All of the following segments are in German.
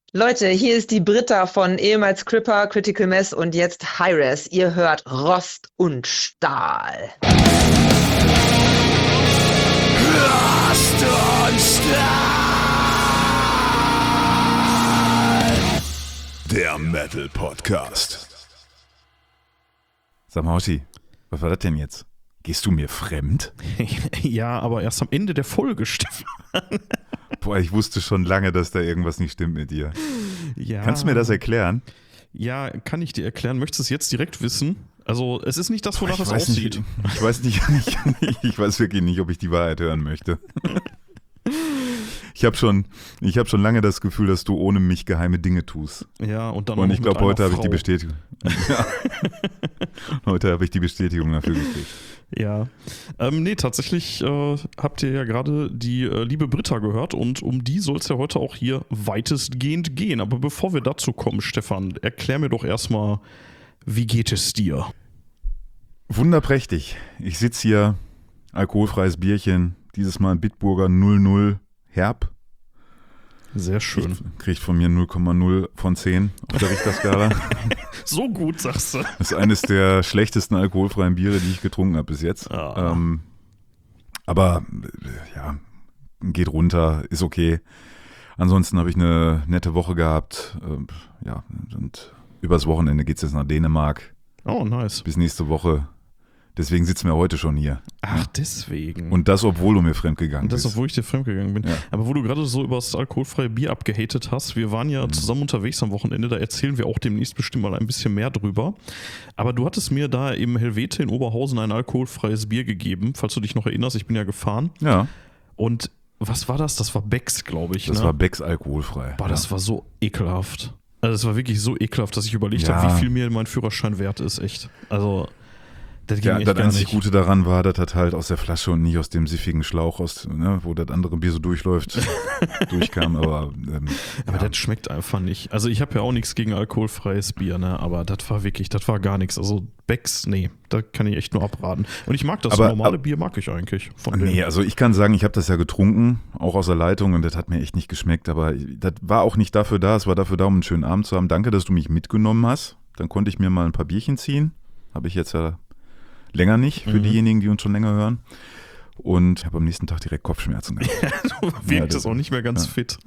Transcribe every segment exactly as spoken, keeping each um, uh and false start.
Leute, hier ist die Britta von ehemals Cripper, Critical Mess und jetzt Hi-Res. Ihr hört Rost und Stahl. Rost und Stahl. Der Metal Podcast. Sag mal, Hoshi, was war das denn jetzt? Gehst du mir fremd? Ja, aber erst am Ende der Folge, Stefan. Boah, ich wusste schon lange, dass da irgendwas nicht stimmt mit dir. Ja. Kannst du mir das erklären? Ja, kann ich dir erklären. Möchtest du es jetzt direkt wissen? Also, es ist nicht das, wonach Boah, es weiß aussieht. Nicht, ich weiß nicht, ich, ich weiß wirklich nicht, ob ich die Wahrheit hören möchte. Ich habe schon, ich hab schon lange das Gefühl, dass du ohne mich geheime Dinge tust. Ja, und dann Und noch ich mit glaube, einer heute habe ich die Frau. Bestätigung. Ja. Heute habe ich die Bestätigung dafür gekriegt. Ja, ähm, nee, tatsächlich äh, habt ihr ja gerade die äh, liebe Britta gehört und um die soll es ja heute auch hier weitestgehend gehen. Aber bevor wir dazu kommen, Stefan, erklär mir doch erstmal, wie geht es dir? Wunderprächtig. Ich sitze hier, alkoholfreies Bierchen, dieses Mal ein Bitburger null null Herb. Sehr schön. Kriegt, kriegt von mir null Komma null von zehn auf der Richterskala. So gut, sagst du. Das ist eines der schlechtesten alkoholfreien Biere, die ich getrunken habe bis jetzt. Ah. Ähm, aber ja, geht runter, ist okay. Ansonsten habe ich eine nette Woche gehabt. Ähm, ja, und übers Wochenende geht es jetzt nach Dänemark. Oh, nice. Bis nächste Woche. Deswegen sitzen wir heute schon hier. Ach, deswegen. Und das, obwohl du mir fremdgegangen Und das, bist. obwohl ich dir fremdgegangen bin. Ja. Aber wo du gerade so über das alkoholfreie Bier abgehatet hast, wir waren ja mhm. zusammen unterwegs am Wochenende, da erzählen wir auch demnächst bestimmt mal ein bisschen mehr drüber. Aber du hattest mir da im Helvete in Oberhausen ein alkoholfreies Bier gegeben, falls du dich noch erinnerst, ich bin ja gefahren. Ja. Und was war das? Das war Becks, glaube ich. Das ne? war Becks alkoholfrei. Boah, ja. das war so ekelhaft. Also das war wirklich so ekelhaft, dass ich überlegt Ja. habe, wie viel mir mein Führerschein wert ist, echt. Also das ging Ja, echt das gar einzig nicht. Gute daran war, dass das halt aus der Flasche und nicht aus dem siffigen Schlauch, aus, ne, wo das andere Bier so durchläuft, durchkam. Aber, ähm, aber ja. das schmeckt einfach nicht. Also ich habe ja auch nichts gegen alkoholfreies Bier, ne? Aber das war wirklich, das war gar nichts. Also Becks, nee, da kann ich echt nur abraten. Und ich mag das, Aber- normale aber- Bier mag ich eigentlich. Von Nee, denen. also ich kann sagen, ich habe das ja getrunken, auch aus der Leitung, und das hat mir echt nicht geschmeckt. Aber das war auch nicht dafür da, es war dafür da, um einen schönen Abend zu haben. Danke, dass du mich mitgenommen hast. Dann konnte ich mir mal ein paar Bierchen ziehen. Habe ich jetzt ja länger nicht, für Mhm. diejenigen, die uns schon länger hören. Und habe am nächsten Tag direkt Kopfschmerzen gehabt. Du Ja, wirkt das- es auch nicht mehr ganz ja. fit.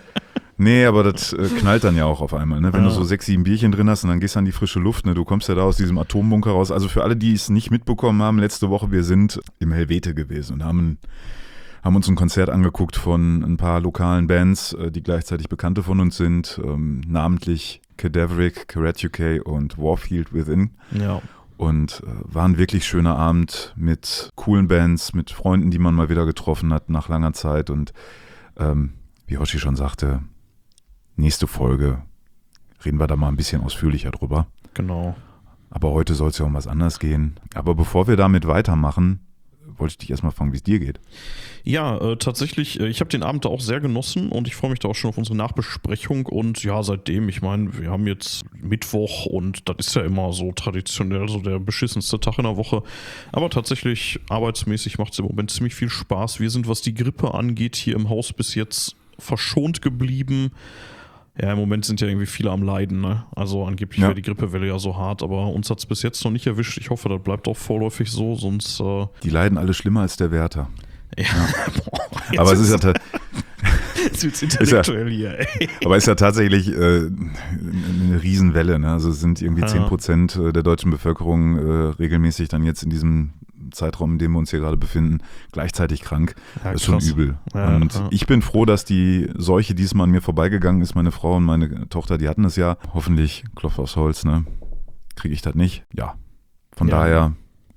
Nee, aber das äh, knallt dann ja auch auf einmal, ne? Wenn Ja. du so sechs, sieben Bierchen drin hast und dann gehst du an die frische Luft, ne? Du kommst ja da aus diesem Atombunker raus. Also für alle, die es nicht mitbekommen haben, letzte Woche, wir sind im Helvete gewesen und haben, haben uns ein Konzert angeguckt von ein paar lokalen Bands, äh, die gleichzeitig Bekannte von uns sind, ähm, namentlich Cadaveric, Karate U K und Warfield Within. Ja. Und äh, war ein wirklich schöner Abend mit coolen Bands, mit Freunden, die man mal wieder getroffen hat nach langer Zeit. Und ähm, wie Hoshi schon sagte, nächste Folge reden wir da mal ein bisschen ausführlicher drüber. Genau. Aber heute soll es ja um was anderes gehen. Aber bevor wir damit weitermachen, wollte ich dich erstmal fragen, wie es dir geht. Ja, äh, tatsächlich, äh, ich habe den Abend da auch sehr genossen und ich freue mich da auch schon auf unsere Nachbesprechung und ja, seitdem, ich meine, wir haben jetzt Mittwoch und das ist ja immer so traditionell so der beschissenste Tag in der Woche, aber tatsächlich arbeitsmäßig macht es im Moment ziemlich viel Spaß. Wir sind, was die Grippe angeht, hier im Haus bis jetzt verschont geblieben. Ja, im Moment sind ja irgendwie viele am Leiden, ne? Also angeblich Ja. wäre die Grippewelle ja so hart, aber uns hat es bis jetzt noch nicht erwischt. Ich hoffe, das bleibt auch vorläufig so, sonst äh, Die leiden alle schlimmer als der Wärter. ja. Boah, jetzt Aber es ist ja, ta- jetzt wird's intellektuell hier, ey. aber es ist ja tatsächlich äh, eine Riesenwelle. Ne? Also es sind irgendwie Ja. zehn Prozent der deutschen Bevölkerung äh, regelmäßig dann jetzt in diesem Zeitraum, in dem wir uns hier gerade befinden, gleichzeitig krank. Ja, Das ist schon krass. übel. Ja, und ja. ich bin froh, dass die Seuche diesmal an mir vorbeigegangen ist. Meine Frau und meine Tochter, die hatten das ja. Hoffentlich, Klopf aufs Holz, ne? Kriege ich das nicht. Ja. Von Ja. daher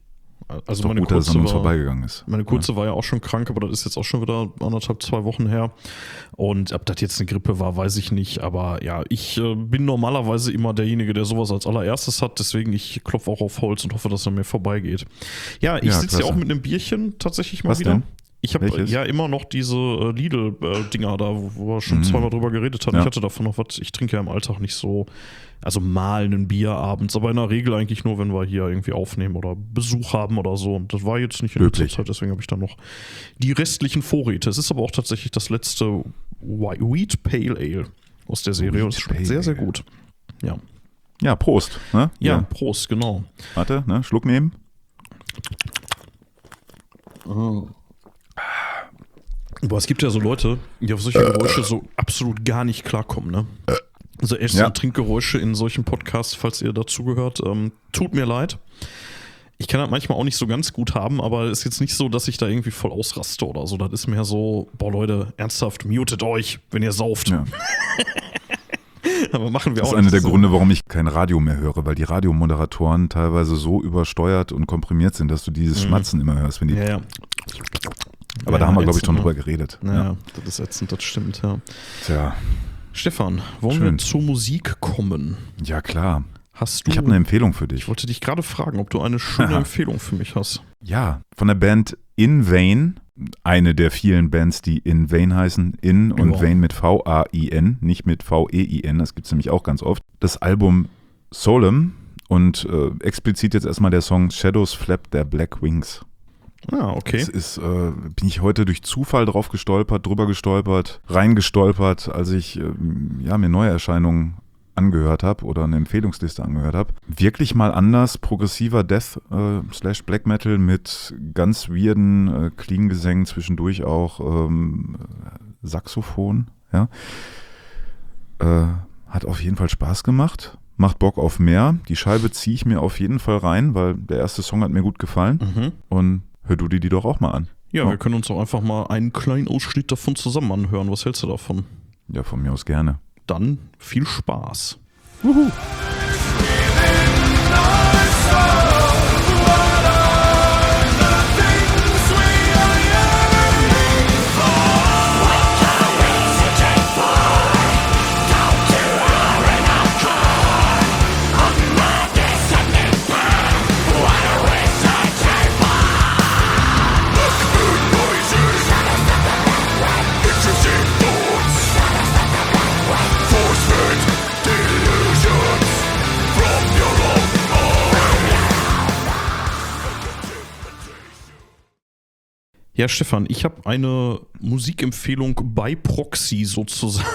ist Also doch meine gut, dass es an kurze, uns war, vorbeigegangen ist. meine kurze war ja auch schon krank, aber das ist jetzt auch schon wieder anderthalb, zwei Wochen her. Und ob das jetzt eine Grippe war, weiß ich nicht. Aber ja, ich äh, bin normalerweise immer derjenige, der sowas als allererstes hat. Deswegen, ich klopfe auch auf Holz und hoffe, dass er mir vorbeigeht. Ja, ich Ja, sitze hier klasse. auch mit einem Bierchen tatsächlich mal Was wieder. denn? Ich habe Welches? ja immer noch diese äh, Lidl-Dinger da, wo wo wir schon Mhm. zweimal drüber geredet haben. Ja. Ich hatte davon noch was. Ich trinke ja im Alltag nicht so, also mal ein Bier abends, aber in der Regel eigentlich nur, wenn wir hier irgendwie aufnehmen oder Besuch haben oder so. Und das war jetzt nicht in letzter Löblich. Zeit, deswegen habe ich dann noch die restlichen Vorräte. Es ist aber auch tatsächlich das letzte Wheat Pale Ale. aus der Serie. Und es schmeckt sehr, sehr gut. Ja. Ja, Prost. Ne? Ja, ja, Prost, genau. Warte, ne? Schluck nehmen. Oh. Aber es gibt ja so Leute, die auf solche Geräusche so absolut gar nicht klarkommen, ne? Also Essen- Ja. und Trinkgeräusche in solchen Podcasts, falls ihr dazugehört, ähm, tut mir leid. Ich kann das manchmal auch nicht so ganz gut haben, aber es ist jetzt nicht so, dass ich da irgendwie voll ausraste oder so. Das ist mehr so, boah Leute, ernsthaft, mutet euch, wenn ihr sauft. Ja. Aber machen wir Das auch ist einer nicht der so. Gründe, warum ich kein Radio mehr höre, weil die Radiomoderatoren teilweise so übersteuert und komprimiert sind, dass du dieses Mhm. Schmatzen immer hörst. Wenn die, Ja, ja. aber Ja, da haben wir, glaube ich, ätzend, schon ne? drüber geredet. Ja, Ja. das ist ätzend, das stimmt, ja. Tja, Stefan, wollen Schön. wir zur Musik kommen? ja klar. Hast du. Ich habe eine Empfehlung für dich. Ich wollte dich gerade fragen, ob du eine schöne Aha. Empfehlung für mich hast. Ja, von der Band In Vain, eine der vielen Bands, die In Vain heißen, In und Ja. Vain mit V A I N, nicht mit V E I N, das gibt es nämlich auch ganz oft. Das Album Solemn und äh, explizit jetzt erstmal der Song Shadows Flap Their Black Wings. Ah, okay. Das ist, äh, bin ich heute durch Zufall drauf gestolpert, drüber gestolpert, reingestolpert, als ich ähm, ja, mir Neuerscheinungen angehört habe oder eine Empfehlungsliste angehört habe. Wirklich mal anders, progressiver Death äh, slash Black Metal mit ganz weirden äh, Klingengesängen, zwischendurch auch ähm, Saxophon. Ja. Äh, hat auf jeden Fall Spaß gemacht, macht Bock auf mehr. Die Scheibe ziehe ich mir auf jeden Fall rein, weil der erste Song hat mir gut gefallen. Mhm. Und hör du dir die doch auch mal an. Ja, Ja. wir können uns auch einfach mal einen kleinen Ausschnitt davon zusammen anhören. Was hältst du davon? Ja, von mir aus gerne. Dann viel Spaß. Ja, Stefan, ich habe eine Musikempfehlung bei Proxy sozusagen.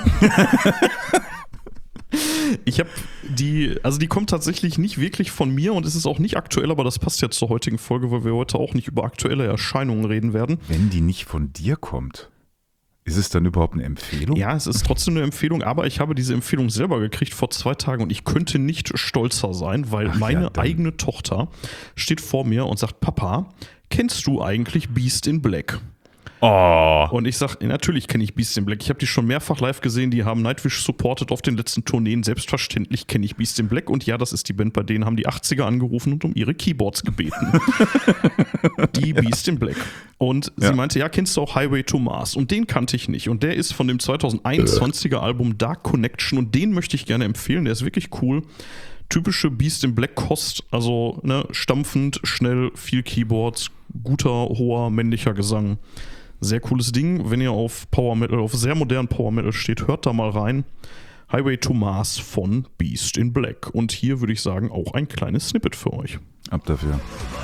Ich habe die, also die kommt tatsächlich nicht wirklich von mir und es ist auch nicht aktuell, aber das passt ja zur heutigen Folge, weil wir heute auch nicht über aktuelle Erscheinungen reden werden. Wenn die nicht von dir kommt, ist es dann überhaupt eine Empfehlung? Ja, es ist trotzdem eine Empfehlung, aber ich habe diese Empfehlung selber gekriegt vor zwei Tagen und ich könnte nicht stolzer sein, weil Ach ja, meine dann. eigene Tochter steht vor mir und sagt, Papa, kennst du eigentlich Beast in Black? Oh. Und ich sage, natürlich kenne ich Beast in Black. Ich habe die schon mehrfach live gesehen, die haben Nightwish supported auf den letzten Tourneen. Selbstverständlich kenne ich Beast in Black. Und ja, das ist die Band, bei denen haben die achtziger angerufen und um ihre Keyboards gebeten. Die Beast in Black. Und Ja. sie meinte, ja, kennst du auch Highway to Mars? Und den kannte ich nicht. Und der ist von dem zweitausendeinundzwanziger Album Dark Connection. Und den möchte ich gerne empfehlen. Der ist wirklich cool. Typische Beast in Black Kost, also ne, stampfend, schnell, viel Keyboards, guter, hoher, männlicher Gesang. Sehr cooles Ding. Wenn ihr auf Power Metal, auf sehr modernen Power Metal steht, hört da mal rein. Highway to Mars von Beast in Black. Und hier würde ich sagen, auch ein kleines Snippet für euch. Ab dafür.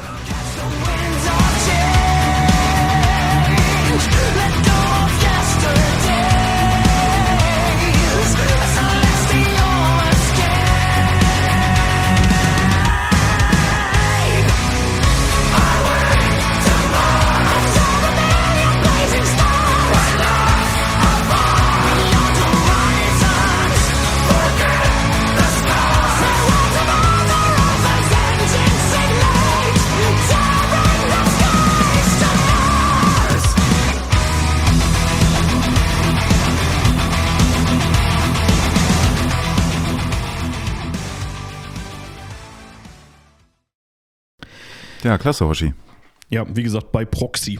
Ja, klasse, Hoshi. Ja, wie gesagt, bei Proxy.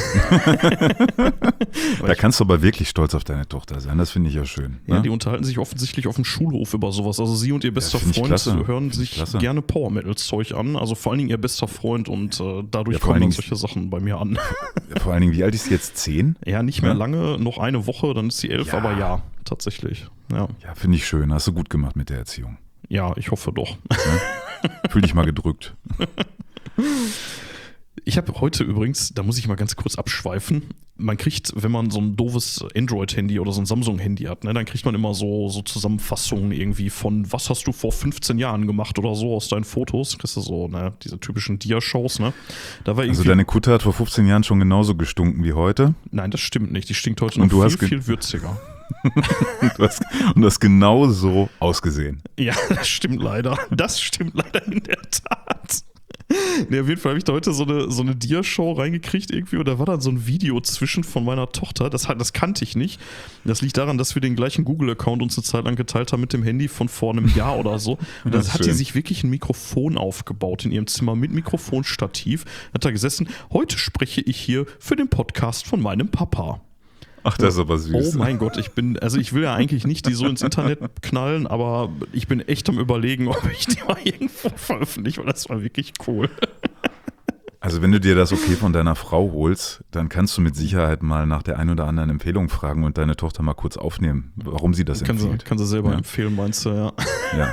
Da kannst du aber wirklich stolz auf deine Tochter sein. Das finde ich ja schön. Ja, Ne? die unterhalten sich offensichtlich auf dem Schulhof über sowas. Also sie und ihr bester find ich Freund klasse. hören Find ich sich klasse. gerne Power-Metal-Zeug an. Also vor allen Dingen ihr bester Freund und äh, dadurch Ja, vor kommen allen dann Dingen- solche Sachen bei mir an. Ja, vor allen Dingen, wie alt ist sie jetzt? Zehn? Ja, nicht mehr Ja. lange, noch eine Woche, dann ist sie elf, Ja. aber ja, tatsächlich. Ja, Ja, finde ich schön. Hast du gut gemacht mit der Erziehung. ja ich hoffe doch. Fühl dich mal gedrückt. Ich habe heute übrigens, da muss ich mal ganz kurz abschweifen, man kriegt, wenn man so ein doofes Android-Handy oder so ein Samsung-Handy hat, ne, dann kriegt man immer so, so Zusammenfassungen irgendwie von, was hast du vor fünfzehn Jahren gemacht oder so aus deinen Fotos. Kriegst du so, ne, diese typischen Dia-Shows, ne. Da war also deine Kutte hat vor fünfzehn Jahren schon genauso gestunken wie heute? Nein, das stimmt nicht. Die stinkt heute und noch du viel, hast viel würziger. du hast, und du hast genau so ausgesehen. Ja, das stimmt leider. Das stimmt leider in der Tat. Nee, auf jeden Fall habe ich da heute so eine, so eine Dia-Show reingekriegt irgendwie und da war dann so ein Video zwischen von meiner Tochter, das, das kannte ich nicht. Das liegt daran, dass wir den gleichen Google-Account uns eine Zeit lang geteilt haben mit dem Handy von vor einem Jahr oder so. Und dann hat sie sich wirklich ein Mikrofon aufgebaut in ihrem Zimmer mit Mikrofonstativ. Hat da gesessen, heute spreche ich hier für den Podcast von meinem Papa. Ach, das ist aber süß. Oh mein Gott, ich bin, also ich will ja eigentlich nicht die so ins Internet knallen, aber ich bin echt am Überlegen, ob ich die mal irgendwo veröffentliche, weil das war wirklich cool. Also wenn du dir das okay von deiner Frau holst, dann kannst du mit Sicherheit mal nach der einen oder anderen Empfehlung fragen und deine Tochter mal kurz aufnehmen, warum sie das kann empfiehlt. Sie, kann sie selber ja. empfehlen, meinst du, ja. Ja.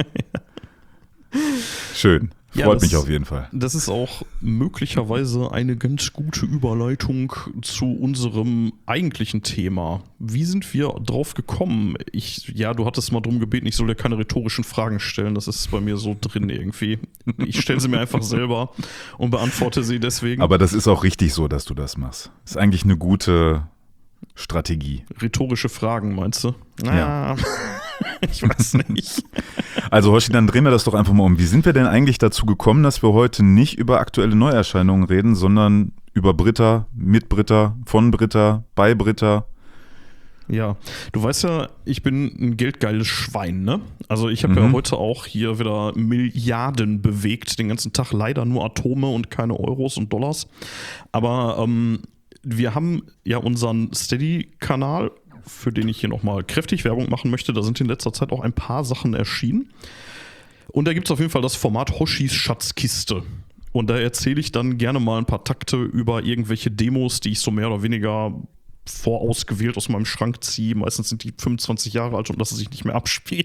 Schön. Freut ja, das, mich auf jeden Fall. Das ist auch möglicherweise eine ganz gute Überleitung zu unserem eigentlichen Thema. Wie sind wir drauf gekommen? Ich, ja, du hattest mal drum gebeten, ich soll dir keine rhetorischen Fragen stellen. Das ist bei mir so drin irgendwie. Ich stelle sie mir einfach selber und beantworte sie deswegen. Aber das ist auch richtig so, dass du das machst. Das ist eigentlich eine gute Strategie. Rhetorische Fragen, meinst du? Ja. Ich weiß nicht. Also Hoshi, dann drehen wir das doch einfach mal um. Wie sind wir denn eigentlich dazu gekommen, dass wir heute nicht über aktuelle Neuerscheinungen reden, sondern über Britta, mit Britta, von Britta, bei Britta? Ja, du weißt ja, ich bin ein geldgeiles Schwein, ne? Also ich habe Mhm. ja heute auch hier wieder Milliarden bewegt, den ganzen Tag leider nur Atome und keine Euros und Dollars. Aber ähm, wir haben ja unseren Steady-Kanal, für den ich hier nochmal kräftig Werbung machen möchte. Da sind in letzter Zeit auch ein paar Sachen erschienen. Und da gibt es auf jeden Fall das Format Hoshis Schatzkiste. Und da erzähle ich dann gerne mal ein paar Takte über irgendwelche Demos, die ich so mehr oder weniger vorausgewählt aus meinem Schrank ziehe. Meistens sind die fünfundzwanzig Jahre alt und lassen sich nicht mehr abspielen.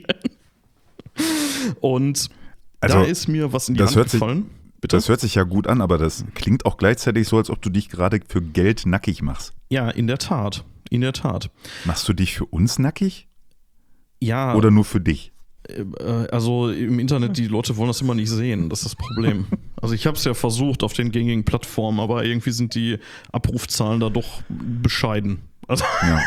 Und Also, da ist mir was in die das Hand hört sich- gefallen. Bitte? Das hört sich ja gut an, aber das klingt auch gleichzeitig so, als ob du dich gerade für Geld nackig machst. Ja, in der Tat. In der Tat. Machst du dich für uns nackig Ja, oder nur für dich? äh, also im Internet, die Leute wollen das immer nicht sehen. Das ist das Problem. Also ich habe es ja versucht auf den gängigen Plattformen, aber irgendwie sind die Abrufzahlen da doch bescheiden. Also Ja.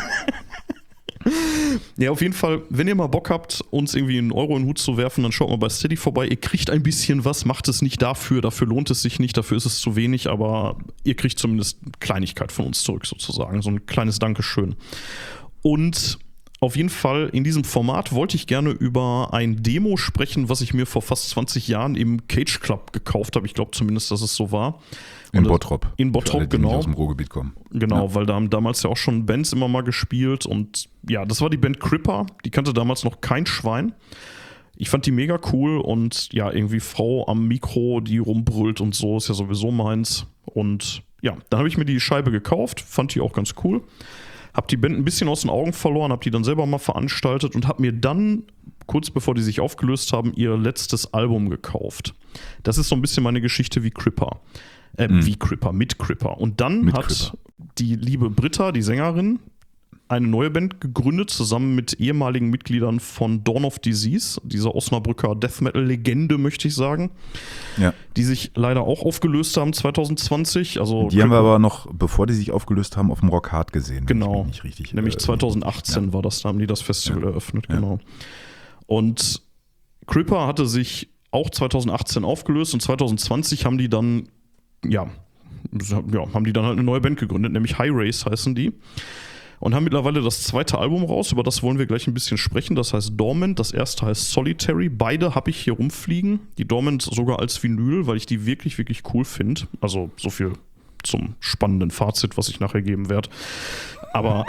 ja, auf jeden Fall, wenn ihr mal Bock habt, uns irgendwie einen Euro in den Hut zu werfen, dann schaut mal bei Steady vorbei. Ihr kriegt ein bisschen was, macht es nicht dafür, dafür lohnt es sich nicht, dafür ist es zu wenig, aber ihr kriegt zumindest Kleinigkeit von uns zurück sozusagen, so ein kleines Dankeschön. Und auf jeden Fall in diesem Format wollte ich gerne über ein Demo sprechen, was ich mir vor fast zwanzig Jahren im Cage Club gekauft habe. Ich glaube zumindest, dass es so war. In Und Bottrop. In Bottrop, Für alle, die nicht genau. aus dem Ruhrgebiet kommen. Genau, Ja. weil da haben damals ja auch schon Bands immer mal gespielt und ja, das war die Band Cripper, die kannte damals noch kein Schwein. Ich fand die mega cool und ja, irgendwie Frau am Mikro, die rumbrüllt und so, ist ja sowieso meins. Und ja, dann habe ich mir die Scheibe gekauft, fand die auch ganz cool. Hab die Band ein bisschen aus den Augen verloren, hab die dann selber mal veranstaltet und hab mir dann, kurz bevor die sich aufgelöst haben, ihr letztes Album gekauft. Das ist so ein bisschen meine Geschichte wie Cripper. Äh, Mhm. Wie Cripper, mit Cripper. Und dann Mit hat Cripper. die liebe Britta, die Sängerin, eine neue Band gegründet, zusammen mit ehemaligen Mitgliedern von Dawn of Disease, dieser Osnabrücker Death Metal-Legende, möchte ich sagen, Ja. die sich leider auch aufgelöst haben zwanzig zwanzig. Also Die haben wir aber noch, bevor die sich aufgelöst haben, auf dem Rock Hard gesehen. wenn Genau. ich mich nicht richtig, Nämlich äh, zwanzig achtzehn ja. war das, da haben die das Festival Ja. eröffnet, Ja. genau. Und Cripper hatte sich auch zwanzig achtzehn aufgelöst und zwanzig zwanzig haben die dann, ja, ja, haben die dann halt eine neue Band gegründet, nämlich High Race heißen die. Und haben mittlerweile das zweite Album raus, über das wollen wir gleich ein bisschen sprechen. Das heißt Dormant, das erste heißt Solitary. Beide habe ich hier rumfliegen. Die Dormant sogar als Vinyl, weil ich die wirklich, wirklich cool finde. Also so viel zum spannenden Fazit, was ich nachher geben werde. Aber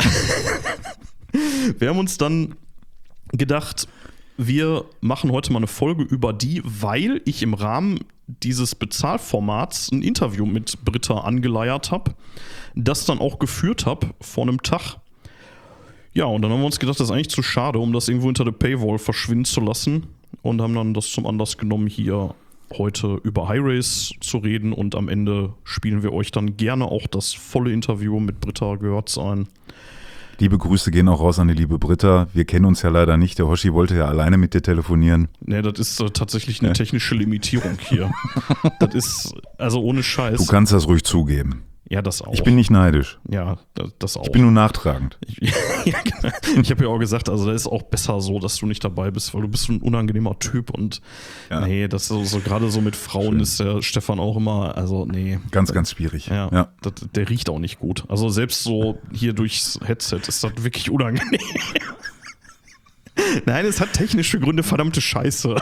wir haben uns dann gedacht, wir machen heute mal eine Folge über die, weil ich im Rahmen dieses Bezahlformats ein Interview mit Britta angeleiert habe, das dann auch geführt habe vor einem Tag. Ja, und dann haben wir uns gedacht, das ist eigentlich zu schade, um das irgendwo hinter der Paywall verschwinden zu lassen und haben dann das zum Anlass genommen, hier heute über Hi-Race zu reden und am Ende spielen wir euch dann gerne auch das volle Interview mit Britta Görz ein. Liebe Grüße gehen auch raus an die liebe Britta. Wir kennen uns ja leider nicht. Der Hoshi wollte ja alleine mit dir telefonieren. Nee, das ist äh, tatsächlich eine technische Limitierung hier. Das ist, also ohne Scheiß. Du kannst das ruhig zugeben. Ja, das auch. Ich bin nicht neidisch. Ja, das, das auch. Ich bin nur nachtragend. Ich, ja, genau. Ich habe ja auch gesagt, also das ist auch besser so, dass du nicht dabei bist, weil du bist so ein unangenehmer Typ und Ja. nee, das so, so gerade so mit Frauen Schön. ist der Stefan auch immer, also nee. Ganz, ganz schwierig. Ja, Ja. Das, der riecht auch nicht gut. Also selbst so hier durchs Headset ist das wirklich unangenehm. Nein, es hat technische Gründe, verdammte Scheiße.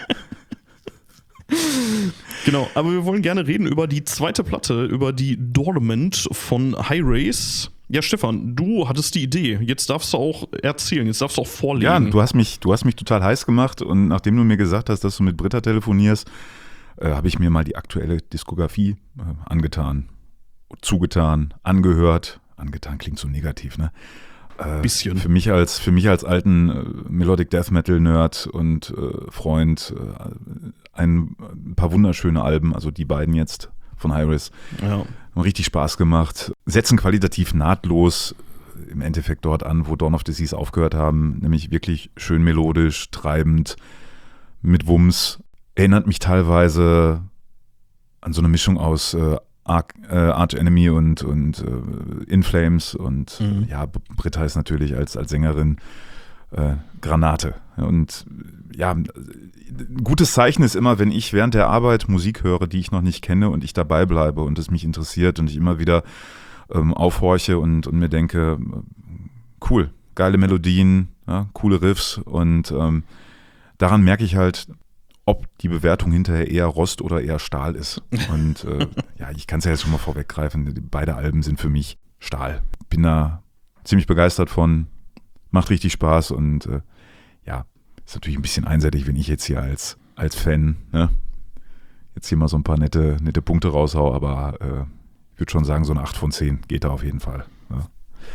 Genau, aber wir wollen gerne reden über die zweite Platte, über die Dormant von Hi-Race. Ja, Stefan, du hattest die Idee. Jetzt darfst du auch erzählen, jetzt darfst du auch vorlegen. Ja, du hast mich, du hast mich total heiß gemacht und nachdem du mir gesagt hast, dass du mit Britta telefonierst, äh, habe ich mir mal die aktuelle Diskografie äh, angetan, zugetan, angehört. Angetan klingt so negativ, ne? Äh, Bisschen. Für mich als, für mich als alten äh, Melodic Death Metal Nerd und äh, Freund äh, ein, ein paar wunderschöne Alben, also die beiden jetzt von Hi-Race, Ja. haben richtig Spaß gemacht, setzen qualitativ nahtlos im Endeffekt dort an, wo Dawn of Disease aufgehört haben, nämlich wirklich schön melodisch, treibend, mit Wumms, erinnert mich teilweise an so eine Mischung aus äh, Arch, äh, Arch Enemy und, und äh, In Flames und Mhm. ja, Britta ist natürlich als, als Sängerin äh, Granate. Und ja, ein gutes Zeichen ist immer, wenn ich während der Arbeit Musik höre, die ich noch nicht kenne und ich dabei bleibe und es mich interessiert und ich immer wieder ähm, aufhorche und, und mir denke, cool, geile Melodien, ja, coole Riffs und ähm, daran merke ich halt, ob die Bewertung hinterher eher Rost oder eher Stahl ist. Und äh, ja, ich kann es ja jetzt schon mal vorweggreifen, beide Alben sind für mich Stahl. Bin da ziemlich begeistert von, macht richtig Spaß und äh, ja, ist natürlich ein bisschen einseitig, wenn ich jetzt hier als, als Fan ne, jetzt hier mal so ein paar nette, nette Punkte raushau, aber äh, ich würde schon sagen, so eine acht von zehn geht da auf jeden Fall. Ja.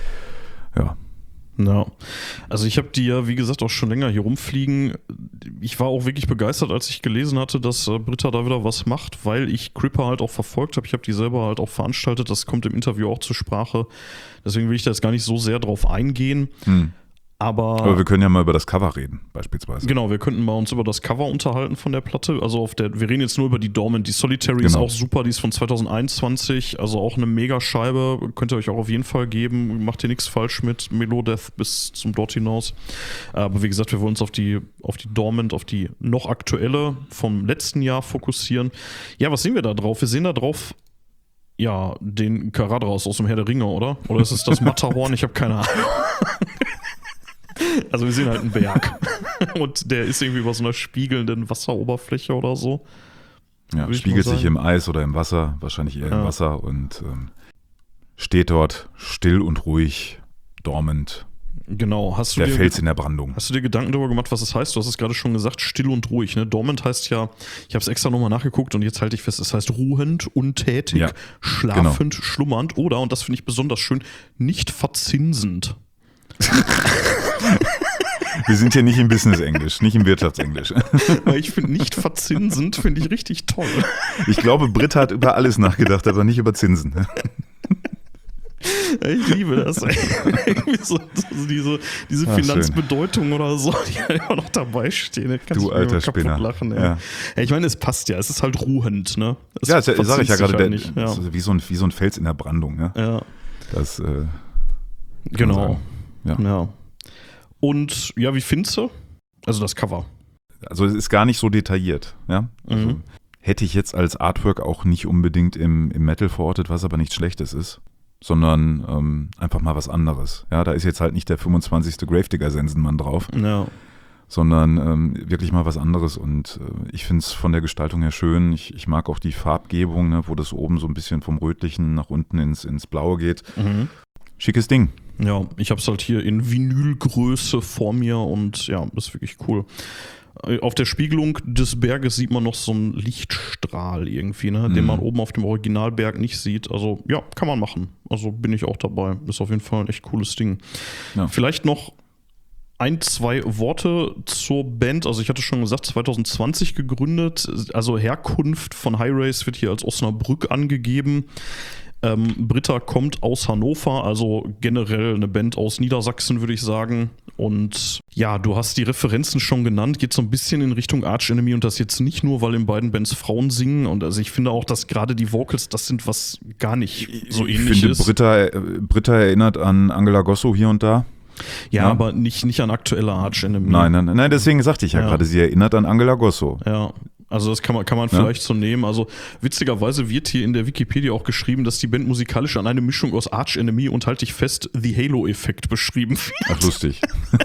ja. Ja, also ich habe die ja, wie gesagt, auch schon länger hier rumfliegen. Ich war auch wirklich begeistert, als ich gelesen hatte, dass äh, Britta da wieder was macht, weil ich Cripper halt auch verfolgt habe. Ich habe die selber halt auch veranstaltet, das kommt im Interview auch zur Sprache. Deswegen will ich da jetzt gar nicht so sehr drauf eingehen. Hm. Aber, Aber wir können ja mal über das Cover reden, beispielsweise. genau, wir könnten mal uns über das Cover unterhalten von der Platte. Also auf der, wir reden jetzt nur über die Dormant. Die Solitary Genau. ist auch super, die ist von zwanzig einundzwanzig, also auch eine Mega-Scheibe. Könnt ihr euch auch auf jeden Fall geben. Macht ihr nichts falsch mit Melodeth bis zum dort hinaus. Aber wie gesagt, wir wollen uns auf die, auf die Dormant, auf die noch aktuelle vom letzten Jahr fokussieren. Ja, was sehen wir da drauf? Wir sehen da drauf, ja, den Karadras aus dem Herr der Ringe, oder? Oder ist es das Matterhorn? Ich habe keine Ahnung. Also wir sehen halt einen Berg und der ist irgendwie über so einer spiegelnden Wasseroberfläche oder so. Ja, Würde ich spiegelt mal sich sagen. im Eis oder im Wasser, wahrscheinlich eher Ja. im Wasser und ähm, steht dort still und ruhig, dormend, Genau. Hast du der dir, Fels in der Brandung. hast du dir Gedanken darüber gemacht, was das heißt? Du hast es gerade schon gesagt, still und ruhig. Ne? Dormant heißt ja, ich habe es extra nochmal nachgeguckt und jetzt halte ich fest, es heißt ruhend, untätig, Ja, schlafend, schlummernd oder, und das finde ich besonders schön, nicht verzinsend. Wir sind hier nicht im Business-Englisch, nicht im Wirtschaftsenglisch. Weil ich finde, nicht verzinsend finde ich richtig toll. Ich glaube, Britta hat über alles nachgedacht, aber nicht über Zinsen. Ich liebe das. Ey. Irgendwie so, so diese diese Ah, Finanzbedeutung oder so, die halt immer noch dabei stehen. Da kannst Du mich alter immer kaputt Spinner. Lachen, ey. Ja. Ja, ich meine, es passt ja. Es ist halt ruhend, ne? Es Ja, das sage ich ja verzinst sich gerade, der, halt nicht. das Ja. ist wie, so ein, wie so ein Fels in der Brandung. Ne? Ja, Das, äh, kann man genau. sagen. Ja. Ja. Und ja, wie findest du? Also das Cover. Also es ist gar nicht so detailliert. Ja? Also, Mhm. hätte ich jetzt als Artwork auch nicht unbedingt im, im Metal verortet, was aber nichts Schlechtes ist, sondern ähm, einfach mal was anderes. Ja, da ist jetzt halt nicht der fünfundzwanzigste Gravedigger-Sensenmann drauf, Ja. sondern ähm, wirklich mal was anderes und äh, ich finde es von der Gestaltung her schön. Ich, ich mag auch die Farbgebung, ne, wo das oben so ein bisschen vom Rötlichen nach unten ins, ins Blaue geht. Mhm. Schickes Ding. Ja, ich habe es halt hier in Vinylgröße vor mir und ja, das ist wirklich cool. Auf der Spiegelung des Berges sieht man noch so einen Lichtstrahl irgendwie, ne, den Mhm. man oben auf dem Originalberg nicht sieht. Also ja, kann man machen. Also bin ich auch dabei. Ist auf jeden Fall ein echt cooles Ding. Ja. Vielleicht noch ein, zwei Worte zur Band. Also ich hatte schon gesagt, zwanzig zwanzig gegründet. Also Herkunft von Hi-Race wird hier als Osnabrück angegeben. Ähm, Britta kommt aus Hannover, also generell eine Band aus Niedersachsen, würde ich sagen. Und ja, du hast die Referenzen schon genannt, geht so ein bisschen in Richtung Arch Enemy und das jetzt nicht nur, weil in beiden Bands Frauen singen. Und also ich finde auch, dass gerade die Vocals, das sind was gar nicht so ähnliches. Ich finde, Britta, Britta erinnert an Angela Gosso hier und da. Ja, ja, aber nicht, nicht an aktuelle Arch Enemy. Nein, nein, nein, deswegen sagte ich ja, ja. gerade, sie erinnert an Angela Gosso. Ja. Also das kann man, kann man ja. vielleicht so nehmen. Also witzigerweise wird hier in der Wikipedia auch geschrieben, dass die Band musikalisch an eine Mischung aus Arch Enemy und halte ich fest, The Halo-Effekt beschrieben wird. Ach, lustig.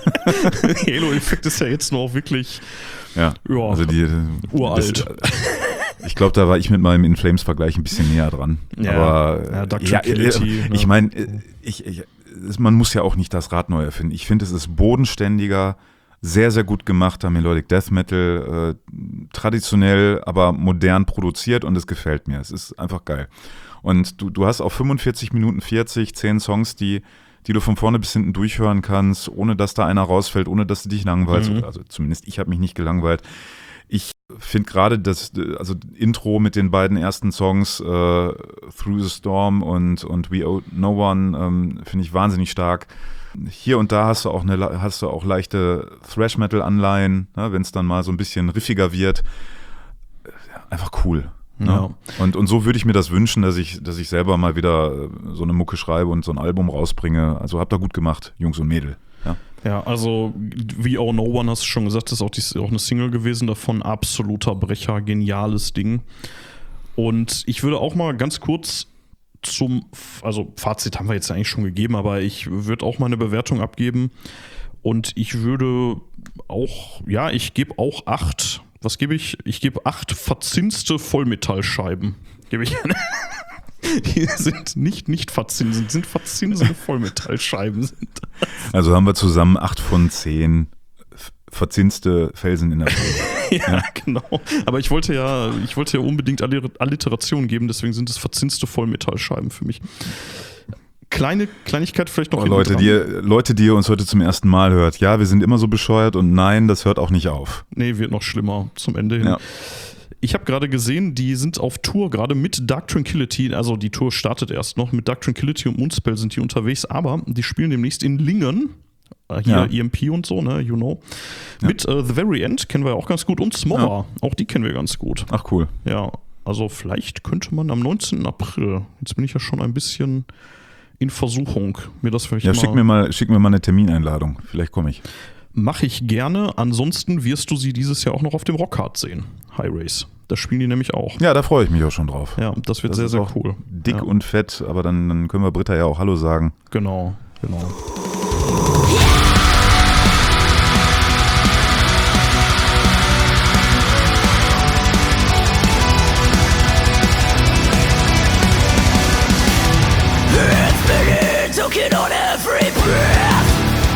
Halo-Effekt ist ja jetzt nur auch wirklich ja, ja, also die, uralt. Das, ich glaube, da war ich mit meinem In Flames-Vergleich ein bisschen näher dran. Ja, aber ja, Ductility, ja, ich meine, ich, ich, man muss ja auch nicht das Rad neu erfinden. Ich finde, es ist bodenständiger, sehr, sehr gut gemachter Melodic Death Metal, äh, traditionell, aber modern produziert und es gefällt mir. Es ist einfach geil. Und du, du hast auf fünfundvierzig Minuten vierzig, zehn Songs, die, die du von vorne bis hinten durchhören kannst, ohne dass da einer rausfällt, ohne dass du dich langweilst. Mhm. Also zumindest ich habe mich nicht gelangweilt. Ich finde gerade das also Intro mit den beiden ersten Songs, äh, Through the Storm und, und We Owe No One, ähm, finde ich wahnsinnig stark. Hier und da hast du auch eine, hast du auch leichte Thrash-Metal-Anleihen, ne, wenn es dann mal so ein bisschen riffiger wird. Einfach cool. Ne? Ja. Und, und so würde ich mir das wünschen, dass ich, dass ich selber mal wieder so eine Mucke schreibe und so ein Album rausbringe. Also habt ihr gut gemacht, Jungs und Mädel. Ja, ja, also We Owe No One, hast du schon gesagt, ist auch, die, auch eine Single gewesen davon. Absoluter Brecher, geniales Ding. Und ich würde auch mal ganz kurz zum, also Fazit haben wir jetzt eigentlich schon gegeben, aber ich würde auch mal eine Bewertung abgeben und ich würde auch, ja, ich gebe auch acht, was gebe ich? Ich gebe acht verzinste Vollmetallscheiben. Gebe ich eine. Die sind nicht nicht verzinsen, sind verzinsene Vollmetallscheiben. Also haben wir zusammen acht von zehn verzinste Felsen in der Scheibe. Ja, ja, genau. Aber ich wollte ja, ich wollte ja unbedingt Alliteration geben, deswegen sind es verzinste Vollmetallscheiben für mich. Kleine Kleinigkeit vielleicht noch. Oh, Leute, die ihr, Leute, die ihr uns heute zum ersten Mal hört. Ja, wir sind immer so bescheuert und nein, das hört auch nicht auf. Nee, wird noch schlimmer zum Ende hin. Ja. Ich habe gerade gesehen, die sind auf Tour, gerade mit Dark Tranquillity, also die Tour startet erst noch, mit Dark Tranquillity und Moonspell sind die unterwegs, aber die spielen demnächst in Lingen. Hier ja. E M P und so, ne, you know. Ja. Mit uh, The Very End kennen wir ja auch ganz gut und Smorra, ja. auch die kennen wir ganz gut. Ach cool. Ja, also vielleicht könnte man am neunzehnten April, jetzt bin ich ja schon ein bisschen in Versuchung, mir das vielleicht ja, mal... Ja, schick mir mal, schick mir mal eine Termineinladung, vielleicht komme ich. Mache ich gerne, ansonsten wirst du sie dieses Jahr auch noch auf dem Rockhard sehen, Hi-Race. Da spielen die nämlich auch. Ja, da freue ich mich auch schon drauf. Ja, das wird das sehr, sehr auch cool. Dick ja. und fett, aber dann, dann können wir Britta ja auch Hallo sagen. Genau, genau. Choking on every breath.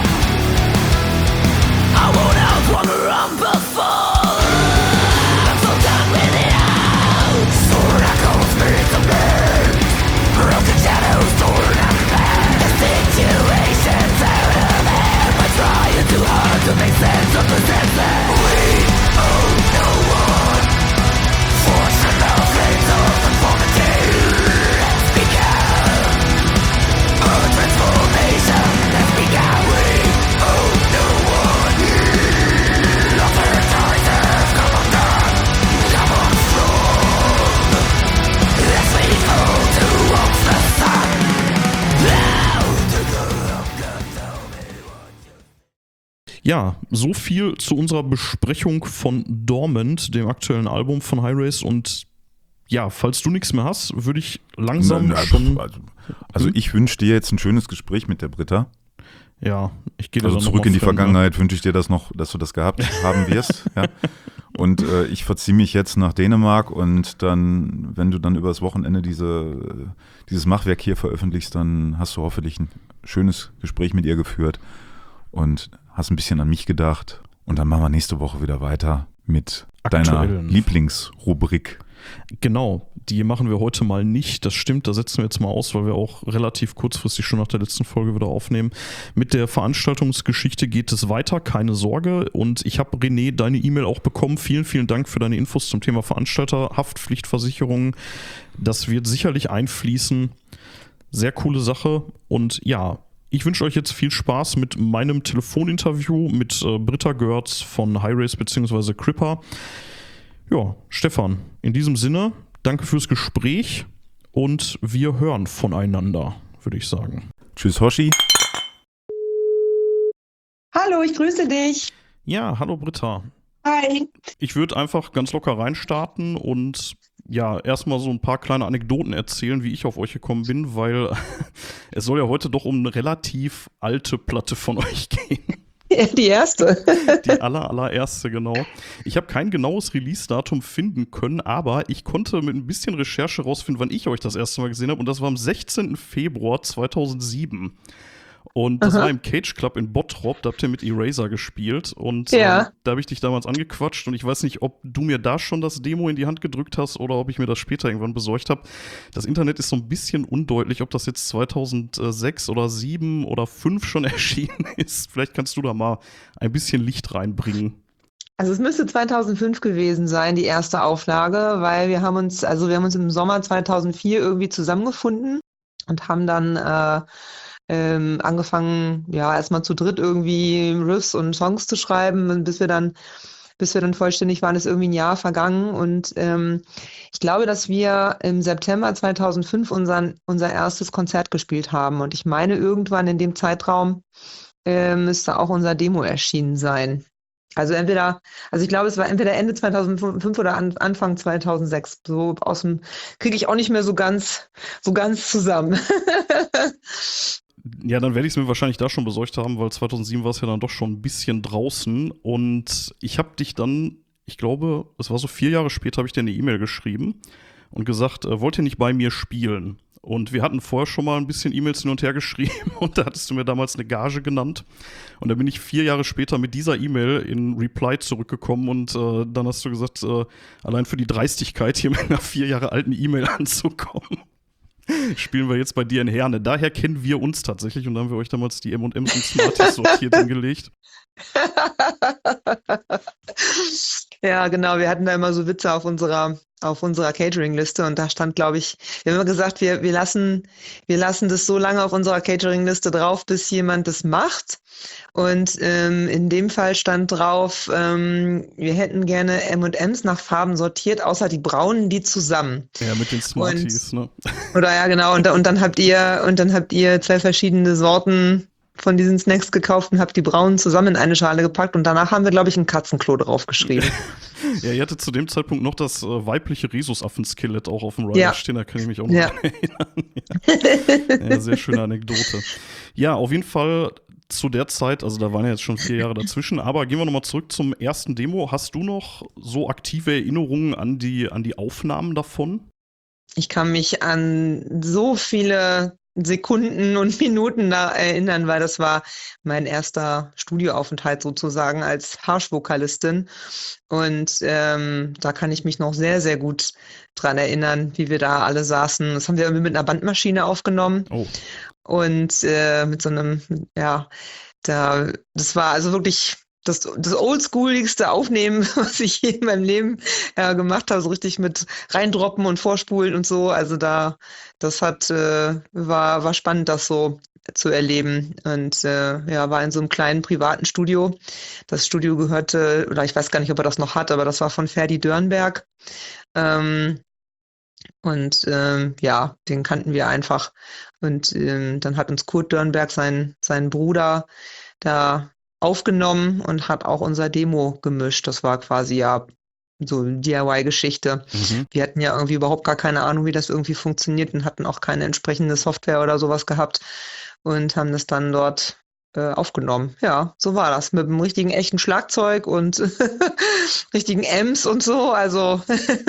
I won't have one run before. I'm so done with it all. Sword echoes me to me. Broken shadows torn and bad. The situation's out of hand. I'm trying too hard to make sense of the senses. We owe no one. Fortune of flames of conformity. Let's begin. A transformation has begun. We owe no one. Authoritarians come undone. Come on strong. Let's lead all towards the sun. Now to go up, tell me what you... Ja, so viel zu unserer Besprechung von Dormant, dem aktuellen Album von Hi-Race. Und ja, falls du nichts mehr hast, würde ich langsam na, na, schon... Also, also ich wünsche dir jetzt ein schönes Gespräch mit der Britta. Ja, ich gehe Also dann zurück in die fremd, Vergangenheit wünsche ich dir das noch, dass du das gehabt haben wirst. Ja. Und äh, ich verziehe mich jetzt nach Dänemark und dann, wenn du dann übers Wochenende diese, dieses Machwerk hier veröffentlichst, dann hast du hoffentlich ein schönes Gespräch mit ihr geführt und hast ein bisschen an mich gedacht. Und dann machen wir nächste Woche wieder weiter mit Aktuellen. deiner Lieblingsrubrik. Genau, die machen wir heute mal nicht. Das stimmt, da setzen wir jetzt mal aus, weil wir auch relativ kurzfristig schon nach der letzten Folge wieder aufnehmen. Mit der Veranstaltungsgeschichte geht es weiter, keine Sorge. Und ich habe, René, deine E-Mail auch bekommen. Vielen, vielen Dank für deine Infos zum Thema Veranstalterhaftpflichtversicherung. Das wird sicherlich einfließen. Sehr coole Sache. Und ja, ich wünsche euch jetzt viel Spaß mit meinem Telefoninterview mit äh, Britta Görz von Hi-Race bzw. Cripper. Ja, Stefan, in diesem Sinne, danke fürs Gespräch und wir hören voneinander, würde ich sagen. Tschüss, Hoshi. Hallo, ich grüße dich. Ja, hallo Britta. Hi. Ich würde einfach ganz locker reinstarten und ja, erstmal so ein paar kleine Anekdoten erzählen, wie ich auf euch gekommen bin, weil es soll ja heute doch um eine relativ alte Platte von euch gehen. Die erste. Die aller, allererste, genau. Ich habe kein genaues Release-Datum finden können, aber ich konnte mit ein bisschen Recherche rausfinden, wann ich euch das erste Mal gesehen habe. Und das war am sechzehnten Februar zweitausendsieben. Und das Aha. war im Cage Club in Bottrop, da habt ihr mit Eraser gespielt. Und Ja. ähm, da habe ich dich damals angequatscht. Und ich weiß nicht, ob du mir da schon das Demo in die Hand gedrückt hast oder ob ich mir das später irgendwann besorgt habe. Das Internet ist so ein bisschen undeutlich, ob das jetzt zweitausendsechs oder sieben oder fünf schon erschienen ist. Vielleicht kannst du da mal ein bisschen Licht reinbringen. Also es müsste zweitausendfünf gewesen sein, die erste Auflage, weil wir haben uns, also wir haben uns im Sommer zweitausendvier irgendwie zusammengefunden und haben dann äh, ähm, angefangen, ja, erstmal zu dritt irgendwie Riffs und Songs zu schreiben, und bis wir dann, bis wir dann vollständig waren, ist irgendwie ein Jahr vergangen. Und ähm, ich glaube, dass wir im September zweitausendfünf unseren, unser erstes Konzert gespielt haben. Und ich meine, irgendwann in dem Zeitraum äh, müsste auch unser Demo erschienen sein. Also entweder, also ich glaube, es war entweder Ende zweitausendfünf oder an, Anfang zweitausendsechs. So aus dem kriege ich auch nicht mehr so ganz, so ganz zusammen. Ja, dann werde ich es mir wahrscheinlich da schon besorgt haben, weil zweitausendsieben war es ja dann doch schon ein bisschen draußen. Und ich habe dich dann, ich glaube, es war so vier Jahre später, habe ich dir eine E-Mail geschrieben und gesagt, äh, wollt ihr nicht bei mir spielen? Und wir hatten vorher schon mal ein bisschen E-Mails hin und her geschrieben und da hattest du mir damals eine Gage genannt. Und dann bin ich vier Jahre später mit dieser E-Mail in Reply zurückgekommen und äh, dann hast du gesagt, äh, allein für die Dreistigkeit, hier mit einer vier Jahre alten E-Mail anzukommen, spielen wir jetzt bei dir in Herne. Daher kennen wir uns tatsächlich und dann haben wir euch damals die M und M's und Smarties sortiert hingelegt. Ja, genau. Wir hatten da immer so Witze auf unserer, auf unserer Catering-Liste und da stand, glaube ich, wir haben immer gesagt, wir, wir lassen, wir lassen das so lange auf unserer Catering-Liste drauf, bis jemand das macht. Und ähm, in dem Fall stand drauf, ähm, wir hätten gerne M und M's nach Farben sortiert, außer die braunen, die zusammen. Ja, mit den Smarties, ne? Oder ja, genau. Und, und dann habt ihr, und dann habt ihr zwei verschiedene Sorten von diesen Snacks gekauft und habt die braunen zusammen in eine Schale gepackt und danach haben wir, glaube ich, ein Katzenklo draufgeschrieben. Ja, ihr hattet zu dem Zeitpunkt noch das äh, weibliche Rhesusaffen-Skelett auch auf dem Rider Ja. stehen, da kann ich mich auch noch Ja. dran erinnern. Ja. Ja, sehr schöne Anekdote. Ja, auf jeden Fall zu der Zeit, also da waren ja jetzt schon vier Jahre dazwischen, aber gehen wir nochmal zurück zum ersten Demo. Hast du noch so aktive Erinnerungen an die, an die Aufnahmen davon? Ich kann mich an so viele Sekunden und Minuten da erinnern, weil das war mein erster Studioaufenthalt sozusagen als Harsh-Vokalistin. Und ähm, da kann ich mich noch sehr, sehr gut dran erinnern, wie wir da alle saßen. Das haben wir irgendwie mit einer Bandmaschine aufgenommen. Oh. Und äh, mit so einem, ja, da, das war also wirklich das, das oldschooligste Aufnehmen, was ich je in meinem Leben äh, gemacht habe, so richtig mit reindroppen und vorspulen und so. Also da, das hat, äh, war, war spannend, das so zu erleben. Und äh, ja, war in so einem kleinen privaten Studio. Das Studio gehörte, oder ich weiß gar nicht, ob er das noch hat, aber das war von Ferdi Dörnberg. Ähm, Und ähm, ja, den kannten wir einfach. Und ähm, dann hat uns Kurt Dörnberg, sein, sein Bruder, da aufgenommen und hat auch unser Demo gemischt. Das war quasi ja so eine D I Y-Geschichte. Mhm. Wir hatten ja irgendwie überhaupt gar keine Ahnung, wie das irgendwie funktioniert und hatten auch keine entsprechende Software oder sowas gehabt und haben das dann dort äh, aufgenommen. Ja, so war das. Mit einem richtigen, echten Schlagzeug und richtigen Amps und so. Also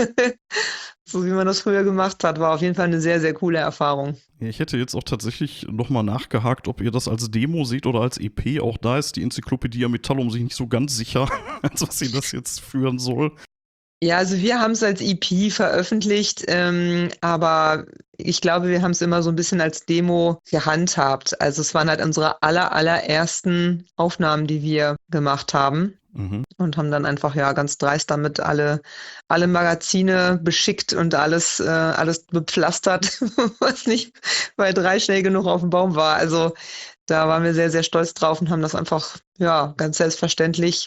so wie man das früher gemacht hat, war auf jeden Fall eine sehr, sehr coole Erfahrung. Ja, ich hätte jetzt auch tatsächlich nochmal nachgehakt, ob ihr das als Demo seht oder als E P. Auch da ist die Enzyklopädie Metallum sich nicht so ganz sicher, als was sie das jetzt führen soll. Ja, also wir haben es als E P veröffentlicht, ähm, aber ich glaube, wir haben es immer so ein bisschen als Demo gehandhabt. Also es waren halt unsere aller, allerersten Aufnahmen, die wir gemacht haben Mhm. und haben dann einfach ja ganz dreist damit alle, alle Magazine beschickt und alles, äh, alles bepflastert, was nicht bei drei schnell genug auf dem Baum war. Also da waren wir sehr, sehr stolz drauf und haben das einfach, ja, ganz selbstverständlich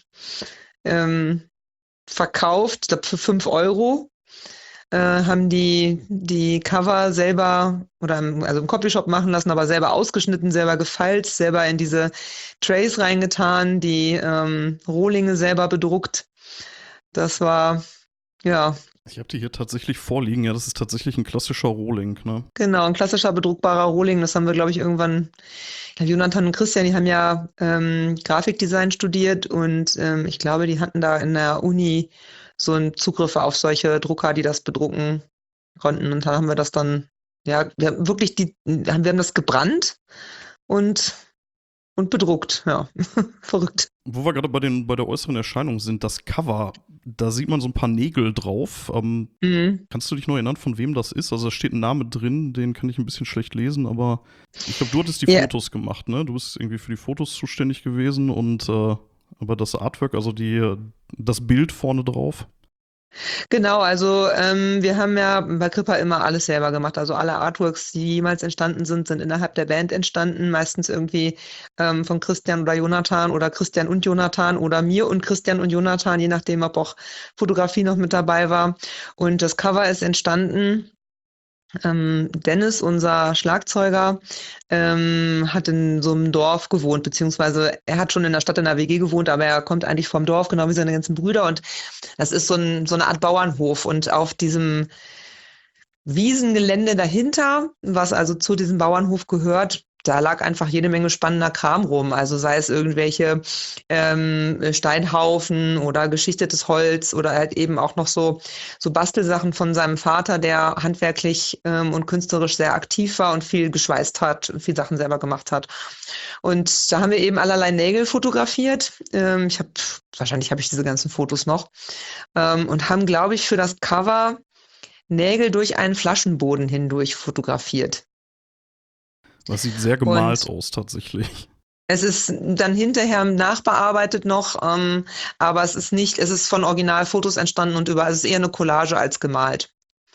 ähm, verkauft, ich glaube für fünf Euro, äh, haben die, die Cover selber oder im, also im Copyshop machen lassen, aber selber ausgeschnitten, selber gefalzt, selber in diese Trays reingetan, die ähm, Rohlinge selber bedruckt. Das war, ja, Ich habe die hier tatsächlich vorliegen. Ja, das ist tatsächlich ein klassischer Rohling, ne? genau, ein klassischer bedruckbarer Rohling. Das haben wir, glaube ich, irgendwann, ich glaube, Jonathan und Christian, die haben ja ähm, Grafikdesign studiert und ähm, ich glaube, die hatten da in der Uni so einen Zugriff auf solche Drucker, die das bedrucken konnten. Und da haben wir das dann, ja, wir haben wirklich die, wir haben das gebrannt und, und bedruckt, ja. Verrückt. Wo wir gerade bei, den, bei der äußeren Erscheinung sind, das Cover, da sieht man so ein paar Nägel drauf. Ähm, Mhm. kannst du dich noch erinnern, von wem das ist? Also da steht ein Name drin, den kann ich ein bisschen schlecht lesen, aber ich glaube, du hattest die Ja. Fotos gemacht, ne? Du bist irgendwie für die Fotos zuständig gewesen und äh, aber das Artwork, also die, das Bild vorne drauf. Genau, also ähm, wir haben ja bei Crippa immer alles selber gemacht. Also alle Artworks, die jemals entstanden sind, sind innerhalb der Band entstanden. Meistens irgendwie ähm, von Christian oder Jonathan oder Christian und Jonathan oder mir und Christian und Jonathan, je nachdem, ob auch Fotografie noch mit dabei war. Und das Cover ist entstanden. Ähm, Dennis, unser Schlagzeuger, ähm, hat in so einem Dorf gewohnt, beziehungsweise er hat schon in der Stadt in der W G gewohnt, aber er kommt eigentlich vom Dorf, genau wie seine ganzen Brüder. Und das ist so, ein, so eine Art Bauernhof. Und auf diesem Wiesengelände dahinter, was also zu diesem Bauernhof gehört, da lag einfach jede Menge spannender Kram rum. Also sei es irgendwelche ähm, Steinhaufen oder geschichtetes Holz oder halt eben auch noch so, so Bastelsachen von seinem Vater, der handwerklich ähm, und künstlerisch sehr aktiv war und viel geschweißt hat, viel Sachen selber gemacht hat. Und da haben wir eben allerlei Nägel fotografiert. Ähm, ich habe, wahrscheinlich habe ich diese ganzen Fotos noch. Ähm, und haben, glaube ich, für das Cover Nägel durch einen Flaschenboden hindurch fotografiert. Das sieht sehr gemalt Und aus, tatsächlich. es ist dann hinterher nachbearbeitet noch, ähm, aber es ist nicht, es ist von Originalfotos entstanden und über, es ist eher eine Collage als gemalt.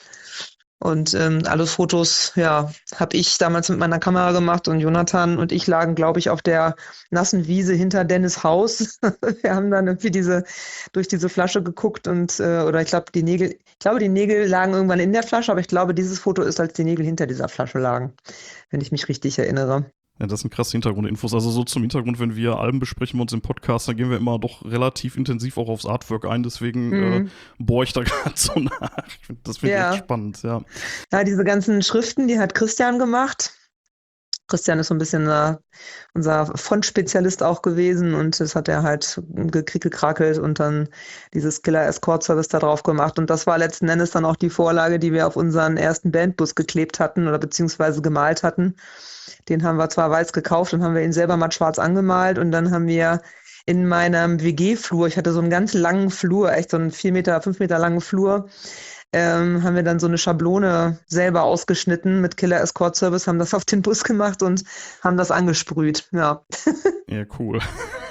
Und ähm, alle Fotos, ja, habe ich damals mit meiner Kamera gemacht und Jonathan und ich lagen, glaube ich, auf der nassen Wiese hinter Dennis Haus. Wir haben dann irgendwie diese durch diese Flasche geguckt und äh, oder ich glaube die Nägel, ich glaube die Nägel lagen irgendwann in der Flasche, aber ich glaube dieses Foto ist, als die Nägel hinter dieser Flasche lagen, wenn ich mich richtig erinnere. Ja, das sind krasse Hintergrundinfos. Also so zum Hintergrund, wenn wir Alben besprechen bei uns im Podcast, dann gehen wir immer doch relativ intensiv auch aufs Artwork ein. Deswegen Mhm. äh, bohre ich da gerade so nach. Ich find, das finde ich Ja. echt spannend, ja. Ja, diese ganzen Schriften, die hat Christian gemacht. Christian ist so ein bisschen äh, unser Fontspezialist auch gewesen und das hat er halt gekrickelt und dann dieses Killer Escort Service da drauf gemacht. Und das war letzten Endes dann auch die Vorlage, die wir auf unseren ersten Bandbus geklebt hatten oder beziehungsweise gemalt hatten. Den haben wir zwar weiß gekauft und haben wir ihn selber matt schwarz angemalt und dann haben wir in meinem W G-Flur, ich hatte so einen ganz langen Flur, echt so einen vier Meter, fünf Meter langen Flur, ähm, haben wir dann so eine Schablone selber ausgeschnitten mit Killer Escort Service, haben das auf den Bus gemacht und haben das angesprüht, ja. Ja, cool.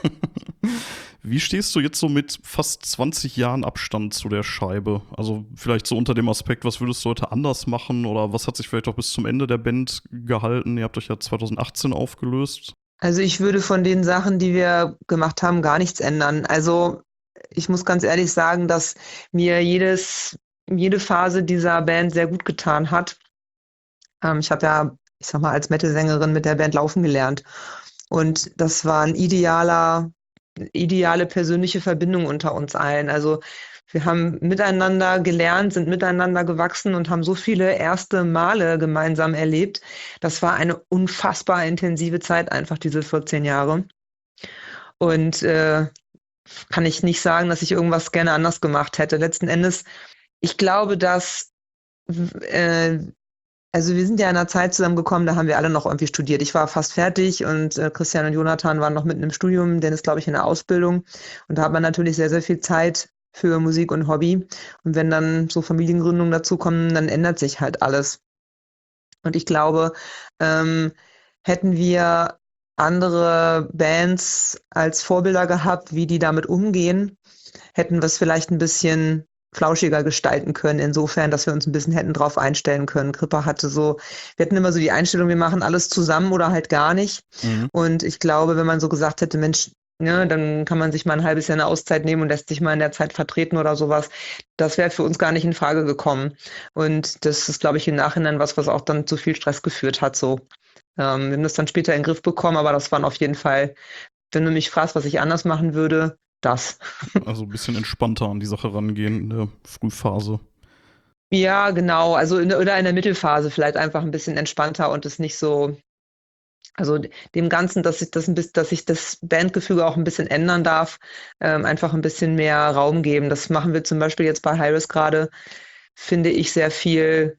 Wie stehst du jetzt so mit fast zwanzig Jahren Abstand zu der Scheibe? Also vielleicht so unter dem Aspekt, was würdest du heute anders machen oder was hat sich vielleicht auch bis zum Ende der Band gehalten? Ihr habt euch ja zwanzig achtzehn aufgelöst. Also ich würde von den Sachen, die wir gemacht haben, gar nichts ändern. Also ich muss ganz ehrlich sagen, dass mir jedes, jede Phase dieser Band sehr gut getan hat. Ähm, ich habe ja, ich sag mal, als Metal-Sängerin mit der Band laufen gelernt. Und das war ein idealer, ideale persönliche Verbindung unter uns allen. Also wir haben miteinander gelernt, sind miteinander gewachsen und haben so viele erste Male gemeinsam erlebt. Das war eine unfassbar intensive Zeit, einfach diese vierzehn Jahre. Und äh, kann ich nicht sagen, dass ich irgendwas gerne anders gemacht hätte. Letzten Endes, ich glaube, dass äh, also wir sind ja in einer Zeit zusammengekommen, da haben wir alle noch irgendwie studiert. Ich war fast fertig und äh, Christian und Jonathan waren noch mitten im Studium, Dennis, glaube ich, in der Ausbildung. Und da hat man natürlich sehr, sehr viel Zeit für Musik und Hobby. Und wenn dann so Familiengründungen dazukommen, dann ändert sich halt alles. Und ich glaube, ähm, hätten wir andere Bands als Vorbilder gehabt, wie die damit umgehen, hätten wir es vielleicht ein bisschen flauschiger gestalten können, insofern, dass wir uns ein bisschen hätten drauf einstellen können. Kripper hatte so, wir hatten immer so die Einstellung, wir machen alles zusammen oder halt gar nicht. Mhm. Und ich glaube, wenn man so gesagt hätte, Mensch, ja, dann kann man sich mal ein halbes Jahr eine Auszeit nehmen und lässt sich mal in der Zeit vertreten oder sowas. Das wäre für uns gar nicht in Frage gekommen. Und das ist, glaube ich, im Nachhinein was, was auch dann zu viel Stress geführt hat. So, ähm, wir haben das dann später in den Griff bekommen, aber das waren auf jeden Fall, wenn du mich fragst, was ich anders machen würde, das. Also ein bisschen entspannter an die Sache rangehen in der Frühphase. Ja, genau. Also in, der- oder in der Mittelphase vielleicht einfach ein bisschen entspannter und es nicht so, also dem Ganzen, dass ich das ein bisschen, dass ich das Bandgefüge auch ein bisschen ändern darf, ähm, einfach ein bisschen mehr Raum geben. Das machen wir zum Beispiel jetzt bei Hi-Res gerade, finde ich sehr viel,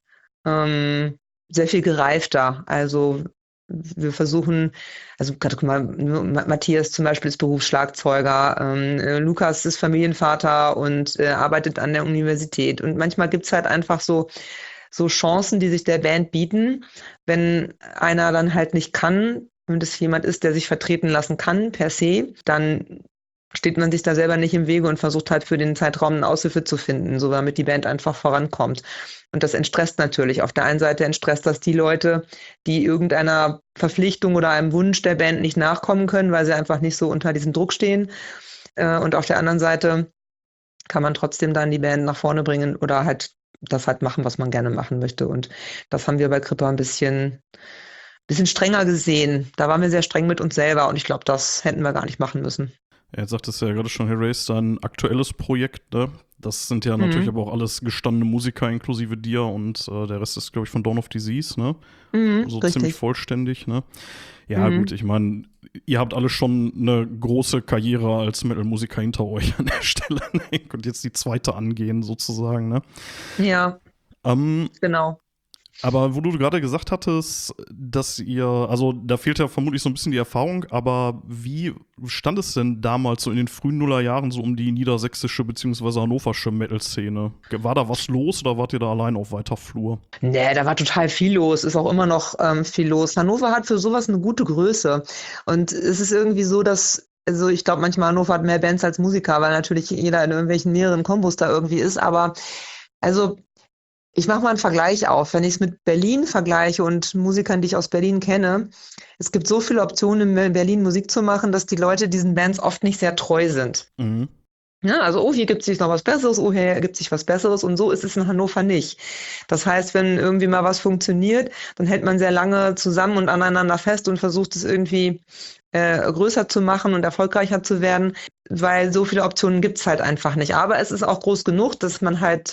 ähm, sehr viel gereifter. Also wir versuchen, also gerade guck mal, Ma- Matthias zum Beispiel ist Berufsschlagzeuger, ähm, äh, Lukas ist Familienvater und äh, arbeitet an der Universität. Und manchmal gibt's halt einfach so, so Chancen, die sich der Band bieten, wenn einer dann halt nicht kann, wenn das jemand ist, der sich vertreten lassen kann per se, dann steht man sich da selber nicht im Wege und versucht halt für den Zeitraum eine Aushilfe zu finden, so damit die Band einfach vorankommt. Und das entstresst natürlich. Auf der einen Seite entstresst das die Leute, die irgendeiner Verpflichtung oder einem Wunsch der Band nicht nachkommen können, weil sie einfach nicht so unter diesem Druck stehen. Äh, Und auf der anderen Seite kann man trotzdem dann die Band nach vorne bringen oder halt das halt machen, was man gerne machen möchte. Und das haben wir bei Kripper ein bisschen, bisschen strenger gesehen. Da waren wir sehr streng mit uns selber und ich glaube, das hätten wir gar nicht machen müssen. Ja, jetzt sagtest du ja gerade schon, Hey Race, dein aktuelles Projekt, ne? Das sind ja Mhm. natürlich aber auch alles gestandene Musiker inklusive dir und äh, der Rest ist, glaube ich, von Dawn of Disease, ne? Mhm, So richtig. ziemlich vollständig, ne? Ja, Mhm. gut, ich meine, ihr habt alle schon eine große Karriere als Metal-Musiker hinter euch an der Stelle, ne? Ihr könnt jetzt die zweite angehen, sozusagen, ne? Ja, Ähm, genau. aber wo du gerade gesagt hattest, dass ihr, also da fehlt ja vermutlich so ein bisschen die Erfahrung, aber wie stand es denn damals so in den frühen Nullerjahren so um die niedersächsische bzw. hannoversche Metal-Szene? War da was los oder wart ihr da allein auf weiter Flur? Nee, da war total viel los, ist auch immer noch ähm, viel los. Hannover hat für sowas eine gute Größe. Und es ist irgendwie so, dass, also ich glaube, manchmal Hannover hat mehr Bands als Musiker, weil natürlich jeder in irgendwelchen mehreren Kombos da irgendwie ist. Aber also ich mache mal einen Vergleich auf. Wenn ich es mit Berlin vergleiche und Musikern, die ich aus Berlin kenne, es gibt so viele Optionen, in Berlin Musik zu machen, dass die Leute diesen Bands oft nicht sehr treu sind. Mhm. Ja, also, oh, hier gibt es sich noch was Besseres, oh, hier gibt es sich was Besseres und so ist es in Hannover nicht. Das heißt, wenn irgendwie mal was funktioniert, dann hält man sehr lange zusammen und aneinander fest und versucht es irgendwie äh, größer zu machen und erfolgreicher zu werden, weil so viele Optionen gibt es halt einfach nicht. Aber es ist auch groß genug, dass man halt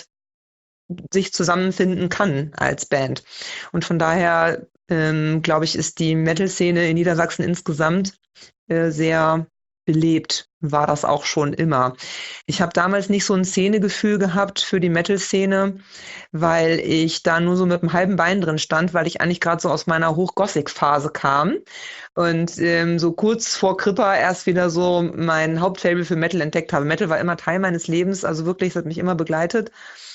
sich zusammenfinden kann als Band. Und von daher, ähm, glaube ich, ist die Metal-Szene in Niedersachsen insgesamt äh, sehr belebt, war das auch schon immer. Ich habe damals nicht so ein Szenegefühl gehabt für die Metal-Szene, weil ich da nur so mit einem halben Bein drin stand, weil ich eigentlich gerade so aus meiner Hochgothic-Phase kam und ähm, so kurz vor Kripper erst wieder so mein Hauptfable für Metal entdeckt habe. Metal war immer Teil meines Lebens, also wirklich, es hat mich immer begleitet.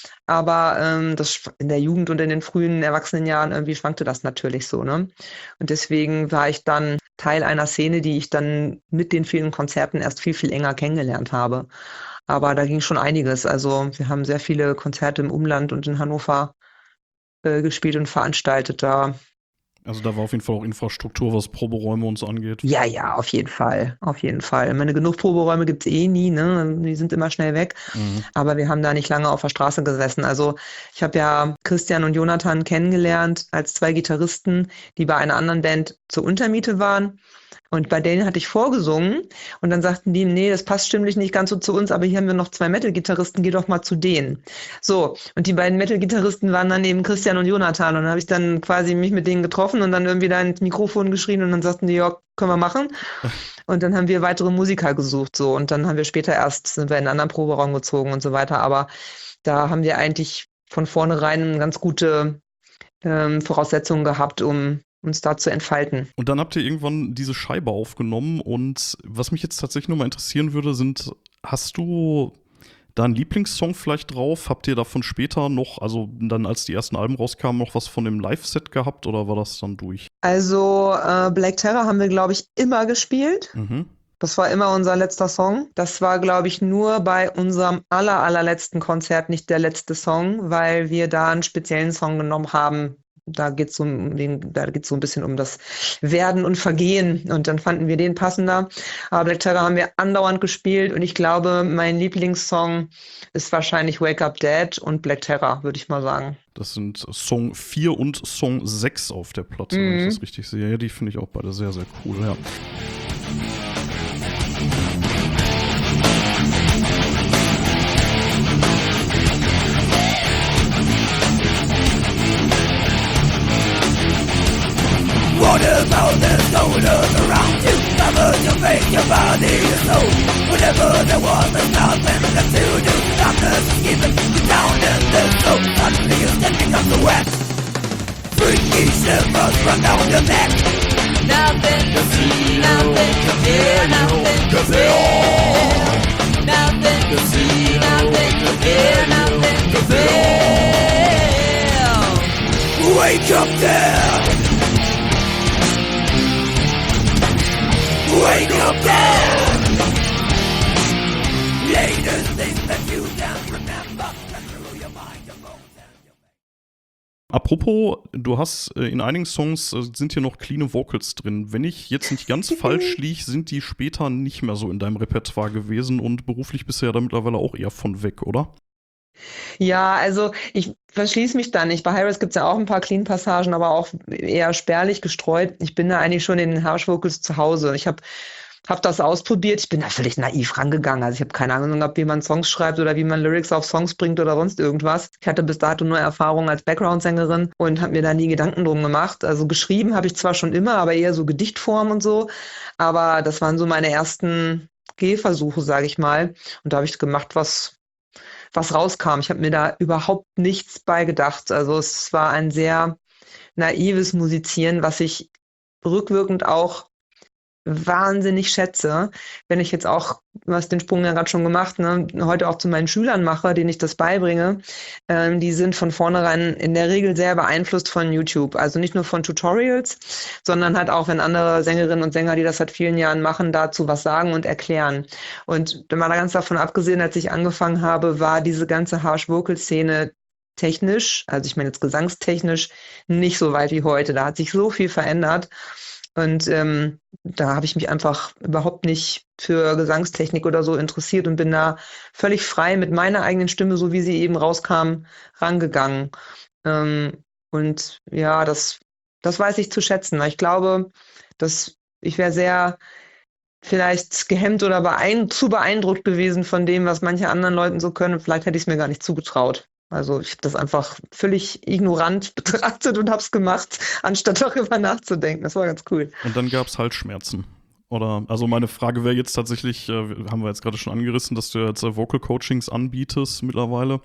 Aber ähm, das schw- in der Jugend und in den frühen Erwachsenenjahren irgendwie schwankte das natürlich so, ne? Und deswegen war ich dann Teil einer Szene, die ich dann mit den vielen Konzerten erst viel, viel enger kennengelernt habe. Aber da ging schon einiges. Also wir haben sehr viele Konzerte im Umland und in Hannover äh, gespielt und veranstaltet. Da Also da war auf jeden Fall auch Infrastruktur, was Proberäume und so angeht. Ja, ja, auf jeden Fall, auf jeden Fall. Ich meine, genug Proberäume gibt's eh nie, ne? Die sind immer schnell weg. Mhm. Aber wir haben da nicht lange auf der Straße gesessen. Also ich habe ja Christian und Jonathan kennengelernt als zwei Gitarristen, die bei einer anderen Band zur Untermiete waren. Und bei denen hatte ich vorgesungen und dann sagten die, nee, das passt stimmlich nicht ganz so zu uns, aber hier haben wir noch zwei Metal-Gitarristen, geh doch mal zu denen. So, und die beiden Metal-Gitarristen waren dann eben Christian und Jonathan und dann habe ich dann quasi mich mit denen getroffen und dann irgendwie da ins Mikrofon geschrien und dann sagten die, ja, können wir machen. Und dann haben wir weitere Musiker gesucht, so, und dann haben wir später erst, sind wir in einen anderen Proberaum gezogen und so weiter, aber da haben wir eigentlich von vornherein ganz gute ähm, Voraussetzungen gehabt, um uns da zu entfalten. Und dann habt ihr irgendwann diese Scheibe aufgenommen und was mich jetzt tatsächlich nur mal interessieren würde, sind, hast du da ein Lieblingssong vielleicht drauf? Habt ihr davon später noch, also dann als die ersten Alben rauskamen, noch was von dem Live-Set gehabt oder war das dann durch? Also äh, Black Terror haben wir, glaube ich, immer gespielt. Mhm. Das war immer unser letzter Song. Das war, glaube ich, nur bei unserem aller, allerletzten Konzert nicht der letzte Song, weil wir da einen speziellen Song genommen haben. Da geht es so, um den- da geht's so ein bisschen um das Werden und Vergehen. Und dann fanden wir den passender. Aber Black Terror haben wir andauernd gespielt. Und ich glaube, mein Lieblingssong ist wahrscheinlich Wake Up Dead und Black Terror, würde ich mal sagen. Das sind Song vier und Song sechs auf der Platte, wenn ich Mhm. das richtig sehe. Ja, die finde ich auch beide sehr, sehr cool, ja. What about the soldiers around you? Cover your face, your body, your soul. Whatever there was, there's nothing left to do. Darkness is keeping you down in the soul. Suddenly you're standing up the wet. Freaky shivers run down your neck. Nothing to see, nothing to hear, nothing to feel. Nothing to see, nothing to hear, nothing to feel. Wake up there. Wake up then! Latest things that you can't remember. And through your mind, your bones and your Apropos, du hast äh, in einigen Songs äh, sind hier noch cleane Vocals drin. Wenn ich jetzt nicht ganz falsch liege, sind die später nicht mehr so in deinem Repertoire gewesen und beruflich bist du ja da mittlerweile auch eher von weg, oder? Ja, also ich verschließe mich da nicht. Bei Hi-Res gibt es ja auch ein paar Clean-Passagen, aber auch eher spärlich gestreut. Ich bin da eigentlich schon in den Harsh-Vocals zu Hause. Ich habe hab das ausprobiert. Ich bin da völlig naiv rangegangen. Also ich habe keine Ahnung gehabt, wie man Songs schreibt oder wie man Lyrics auf Songs bringt oder sonst irgendwas. Ich hatte bis dato nur Erfahrung als Background-Sängerin und habe mir da nie Gedanken drum gemacht. Also geschrieben habe ich zwar schon immer, aber eher so Gedichtform und so. Aber das waren so meine ersten Gehversuche, sage ich mal. Und da habe ich gemacht, was was rauskam. Ich habe mir da überhaupt nichts bei gedacht. Also es war ein sehr naives Musizieren, was ich rückwirkend auch wahnsinnig schätze. Wenn ich jetzt auch, du hast den Sprung ja gerade schon gemacht, ne, heute auch zu meinen Schülern mache, denen ich das beibringe, ähm, die sind von vornherein in der Regel sehr beeinflusst von YouTube. Also nicht nur von Tutorials, sondern halt auch, wenn andere Sängerinnen und Sänger, die das seit vielen Jahren machen, dazu was sagen und erklären. Und mal ganz davon abgesehen, als ich angefangen habe, war diese ganze Harsh-Vocal-Szene technisch, also ich meine jetzt gesangstechnisch, nicht so weit wie heute. Da hat sich so viel verändert. Und ähm, da habe ich mich einfach überhaupt nicht für Gesangstechnik oder so interessiert und bin da völlig frei mit meiner eigenen Stimme, so wie sie eben rauskam, rangegangen. Ähm, und ja, das, das weiß ich zu schätzen. Ich glaube, dass ich wäre sehr vielleicht gehemmt oder beein zu beeindruckt gewesen von dem, was manche anderen Leuten so können. Vielleicht hätte ich es mir gar nicht zugetraut. Also ich habe das einfach völlig ignorant betrachtet und habe es gemacht, anstatt darüber nachzudenken. Das war ganz cool. Und dann gab es Halsschmerzen. Oder, also meine Frage wäre jetzt tatsächlich, äh, haben wir jetzt gerade schon angerissen, dass du jetzt äh, Vocal Coachings anbietest mittlerweile.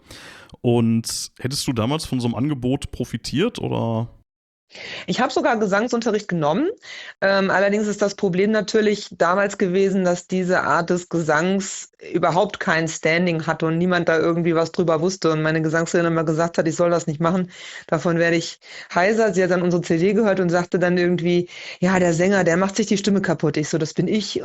Und hättest du damals von so einem Angebot profitiert oder? Ich habe sogar Gesangsunterricht genommen. Ähm, allerdings ist das Problem natürlich damals gewesen, dass diese Art des Gesangs überhaupt kein Standing hatte und niemand da irgendwie was drüber wusste. Und meine Gesangslehrerin immer gesagt hat, ich soll das nicht machen. Davon werde ich heiser. Sie hat dann unsere C D gehört und sagte dann irgendwie, ja, der Sänger, der macht sich die Stimme kaputt. Ich so, das bin ich.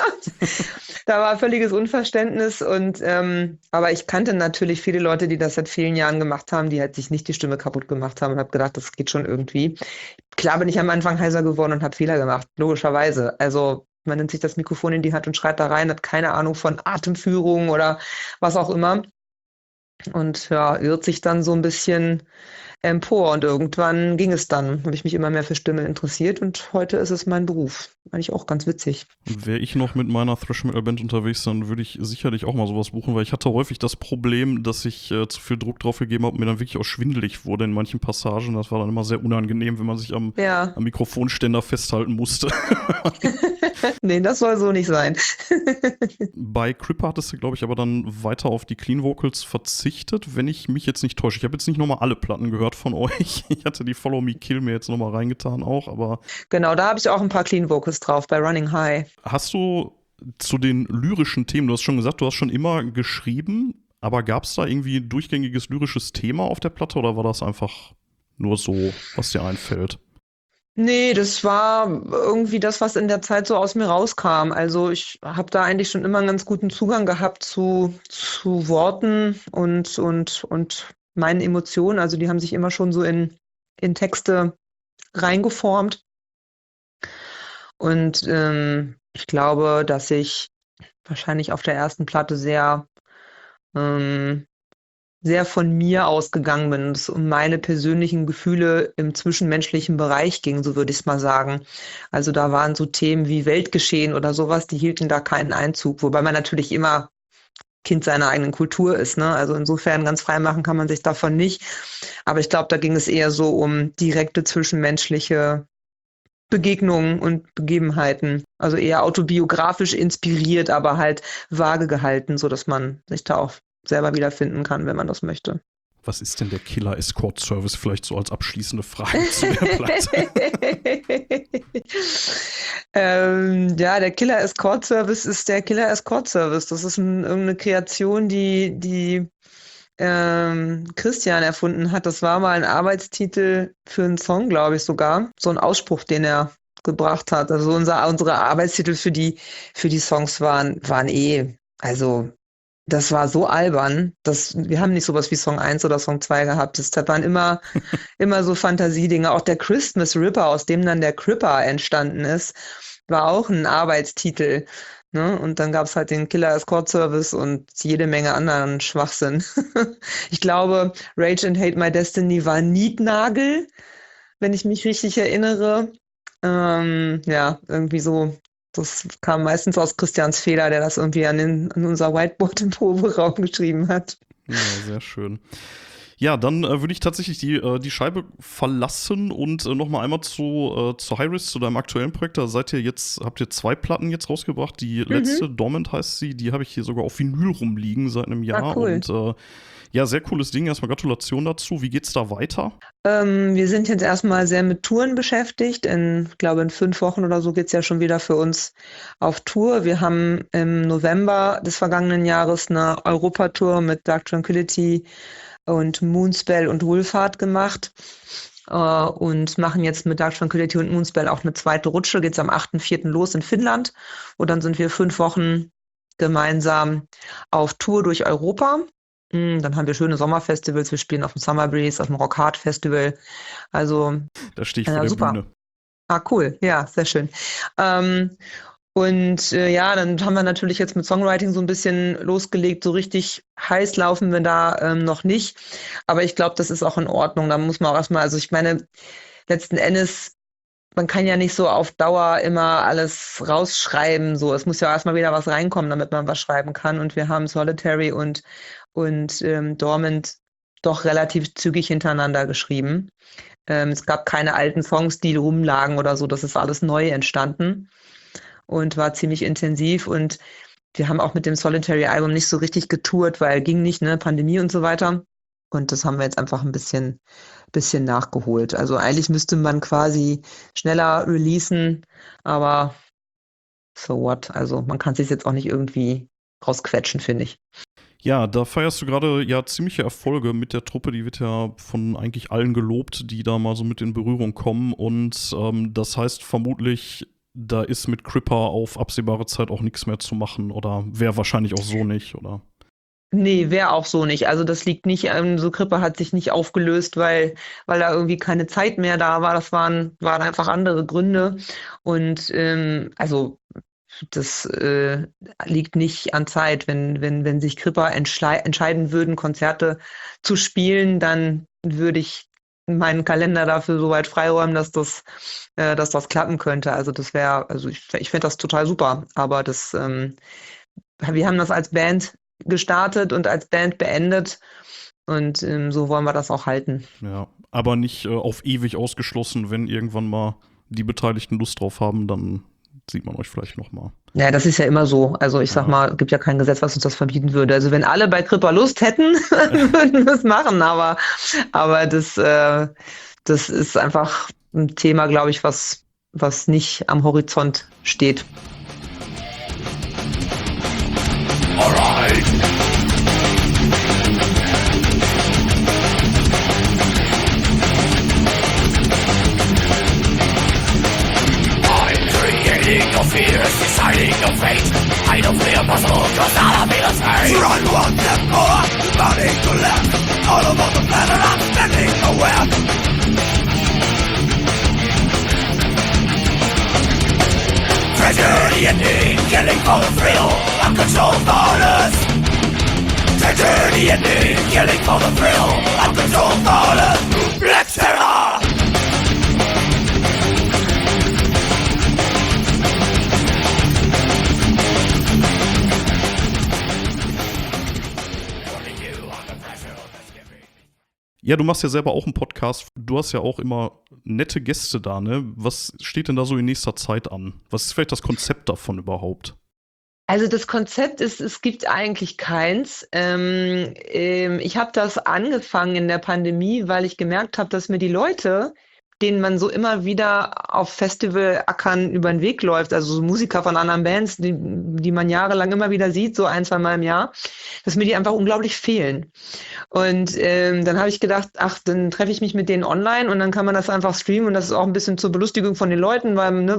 Da war völliges Unverständnis. Und ähm, aber ich kannte natürlich viele Leute, die das seit vielen Jahren gemacht haben, die halt sich nicht die Stimme kaputt gemacht haben und habe gedacht, das geht schon irgendwie. Klar bin ich am Anfang heiser geworden und habe Fehler gemacht, logischerweise. Also man nimmt sich das Mikrofon in die Hand und schreit da rein, hat keine Ahnung von Atemführung oder was auch immer. Und ja, irrt sich dann so ein bisschen empor. Und irgendwann ging es dann, habe ich mich immer mehr für Stimme interessiert und heute ist es mein Beruf. Eigentlich auch ganz witzig. Wäre ich noch mit meiner Thrash-Metal-Band unterwegs, dann würde ich sicherlich auch mal sowas buchen, weil ich hatte häufig das Problem, dass ich äh, zu viel Druck drauf gegeben habe und mir dann wirklich auch schwindelig wurde in manchen Passagen. Das war dann immer sehr unangenehm, wenn man sich am, Ja. am Mikrofonständer festhalten musste. Nee, das soll so nicht sein. Bei Cripper hattest du, glaube ich, aber dann weiter auf die Clean Vocals verzichtet, wenn ich mich jetzt nicht täusche. Ich habe jetzt nicht nochmal alle Platten gehört von euch. Ich hatte die Follow Me Kill mir jetzt nochmal reingetan auch, aber Genau, da habe ich auch ein paar Clean Vocals drauf bei Running High. hast du zu den lyrischen Themen, du hast schon gesagt, du hast schon immer geschrieben, Aber gab es da irgendwie ein durchgängiges lyrisches Thema auf der Platte oder war das einfach nur so, was dir einfällt? Nee, das war irgendwie das, was in der Zeit so aus mir rauskam. Also ich habe da eigentlich schon immer einen ganz guten Zugang gehabt zu, zu Worten und, und, und meinen Emotionen. Also die haben sich immer schon so in, in Texte reingeformt. Und ähm, ich glaube, dass ich wahrscheinlich auf der ersten Platte sehr, ähm, sehr von mir ausgegangen bin, dass es um meine persönlichen Gefühle im zwischenmenschlichen Bereich ging, so würde ich es mal sagen. Also da waren so Themen wie Weltgeschehen oder sowas, die hielten da keinen Einzug, wobei man natürlich immer Kind seiner eigenen Kultur ist, ne? Also insofern ganz frei machen kann man sich davon nicht. Aber ich glaube, da ging es eher so um direkte zwischenmenschliche Begegnungen und Begebenheiten. Also eher autobiografisch inspiriert, aber halt vage gehalten, sodass man sich da auch selber wiederfinden kann, wenn man das möchte. Was ist denn der Killer Escort Service vielleicht so als abschließende Frage zu der Platte? ähm, ja, der Killer Escort Service ist der Killer Escort Service. Das ist ein, irgendeine Kreation, die, die ähm, Christian erfunden hat. Das war mal ein Arbeitstitel für einen Song, glaube ich sogar. So ein Ausspruch, den er gebracht hat. Also unser, unsere Arbeitstitel für die, für die Songs waren, waren eh, also das war so albern, dass wir haben nicht sowas wie Song eins oder Song zwei gehabt. Das waren immer, immer so Fantasiedinge. Auch der Christmas Ripper, aus dem dann der Cripper entstanden ist, war auch ein Arbeitstitel. Ne? Und dann gab es halt den Killer Escort Service und jede Menge anderen Schwachsinn. Ich glaube, Rage and Hate My Destiny war Nietnagel, wenn ich mich richtig erinnere. Ähm, ja, irgendwie so. Das kam meistens aus Christians Feder, der das irgendwie an, den, an unser Whiteboard im Proberaum geschrieben hat. Ja, sehr schön. Ja, dann äh, würde ich tatsächlich die, äh, die Scheibe verlassen und äh, nochmal einmal zu, äh, zu Hi-Risk, zu deinem aktuellen Projekt. Da seid ihr jetzt, habt ihr zwei Platten jetzt rausgebracht. Die letzte, mhm. Dormant heißt sie, die habe ich hier sogar auf Vinyl rumliegen seit einem Jahr. Ah, cool. Und äh, ja, sehr cooles Ding. Erstmal Gratulation dazu. Wie geht's da weiter? Ähm, wir sind jetzt erstmal sehr mit Touren beschäftigt. In, ich glaube, in fünf Wochen oder so geht's ja schon wieder für uns auf Tour. Wir haben im November des vergangenen Jahres eine Europatour mit Dark Tranquillity und Moonspell und Wolfheart gemacht. Uh, und machen jetzt mit Dark Tranquillity und Moonspell auch eine zweite Rutsche. Geht's am achten vierten los in Finnland. Und dann sind wir fünf Wochen gemeinsam auf Tour durch Europa. Dann haben wir schöne Sommerfestivals. Wir spielen auf dem Summer Breeze, auf dem Rock Hard Festival. Also, da stehe ich ja, vor der super. Bühne. Ah, cool. Ja, sehr schön. Ähm, und äh, ja, dann haben wir natürlich jetzt mit Songwriting so ein bisschen losgelegt. So richtig heiß laufen wir da ähm, noch nicht. Aber ich glaube, das ist auch in Ordnung. Da muss man auch erstmal, also ich meine, letzten Endes, man kann ja nicht so auf Dauer immer alles rausschreiben. So, es muss ja erstmal wieder was reinkommen, damit man was schreiben kann. Und wir haben Solitary und und ähm, Dormant doch relativ zügig hintereinander geschrieben. Ähm, es gab keine alten Songs, die rumlagen oder so. Das ist alles neu entstanden und war ziemlich intensiv. Und wir haben auch mit dem Solitary-Album nicht so richtig getourt, weil ging nicht, ne, Pandemie und so weiter. Und das haben wir jetzt einfach ein bisschen, bisschen nachgeholt. Also eigentlich müsste man quasi schneller releasen, aber so what? Also man kann es sich jetzt auch nicht irgendwie rausquetschen, finde ich. Ja, da feierst du gerade ja ziemliche Erfolge mit der Truppe. Die wird ja von eigentlich allen gelobt, die da mal so mit in Berührung kommen. Und ähm, das heißt vermutlich, da ist mit Cripper auf absehbare Zeit auch nichts mehr zu machen. Oder wäre wahrscheinlich auch so nicht, oder? Nee, wäre auch so nicht. Also das liegt nicht, ähm, so Cripper hat sich nicht aufgelöst, weil, weil da irgendwie keine Zeit mehr da war. Das waren, waren einfach andere Gründe. Und ähm, also das äh, liegt nicht an Zeit. Wenn, wenn, wenn sich Cripper entschlei- entscheiden würden, Konzerte zu spielen, dann würde ich meinen Kalender dafür so weit freiräumen, dass das, äh, dass das klappen könnte. Also das wäre, also ich, ich finde das total super. Aber das, ähm, wir haben das als Band gestartet und als Band beendet. Und ähm, so wollen wir das auch halten. Ja, aber nicht äh, auf ewig ausgeschlossen. Wenn irgendwann mal die Beteiligten Lust drauf haben, dann sieht man euch vielleicht noch mal. Ja, das ist ja immer so. Also ich sag Ja. mal, es gibt ja kein Gesetz, was uns das verbieten würde. Also wenn alle bei Cripper Lust hätten, dann würden wir es machen. Aber, aber das, äh, das ist einfach ein Thema, glaube ich, was, was nicht am Horizont steht. Alright. step more, money to left. All over the planet, I'm standing nowhere. Tragedy and need, killing for the thrill, uncontrolled borders. Tragedy and need, killing for the thrill, uncontrolled borders. Black Terror! Ja, du machst ja selber auch einen Podcast. Du hast ja auch immer nette Gäste da, ne? Was steht denn da so in nächster Zeit an? Was ist vielleicht das Konzept davon überhaupt? Also das Konzept ist, es gibt eigentlich keins. Ähm, ähm, ich habe das angefangen in der Pandemie, weil ich gemerkt habe, dass mir die Leute, denen man so immer wieder auf Festivalackern über den Weg läuft, also so Musiker von anderen Bands, die, die man jahrelang immer wieder sieht, so ein, zwei Mal im Jahr, dass mir die einfach unglaublich fehlen. Und ähm, dann habe ich gedacht, ach, dann treffe ich mich mit denen online und dann kann man das einfach streamen und das ist auch ein bisschen zur Belustigung von den Leuten, weil ne,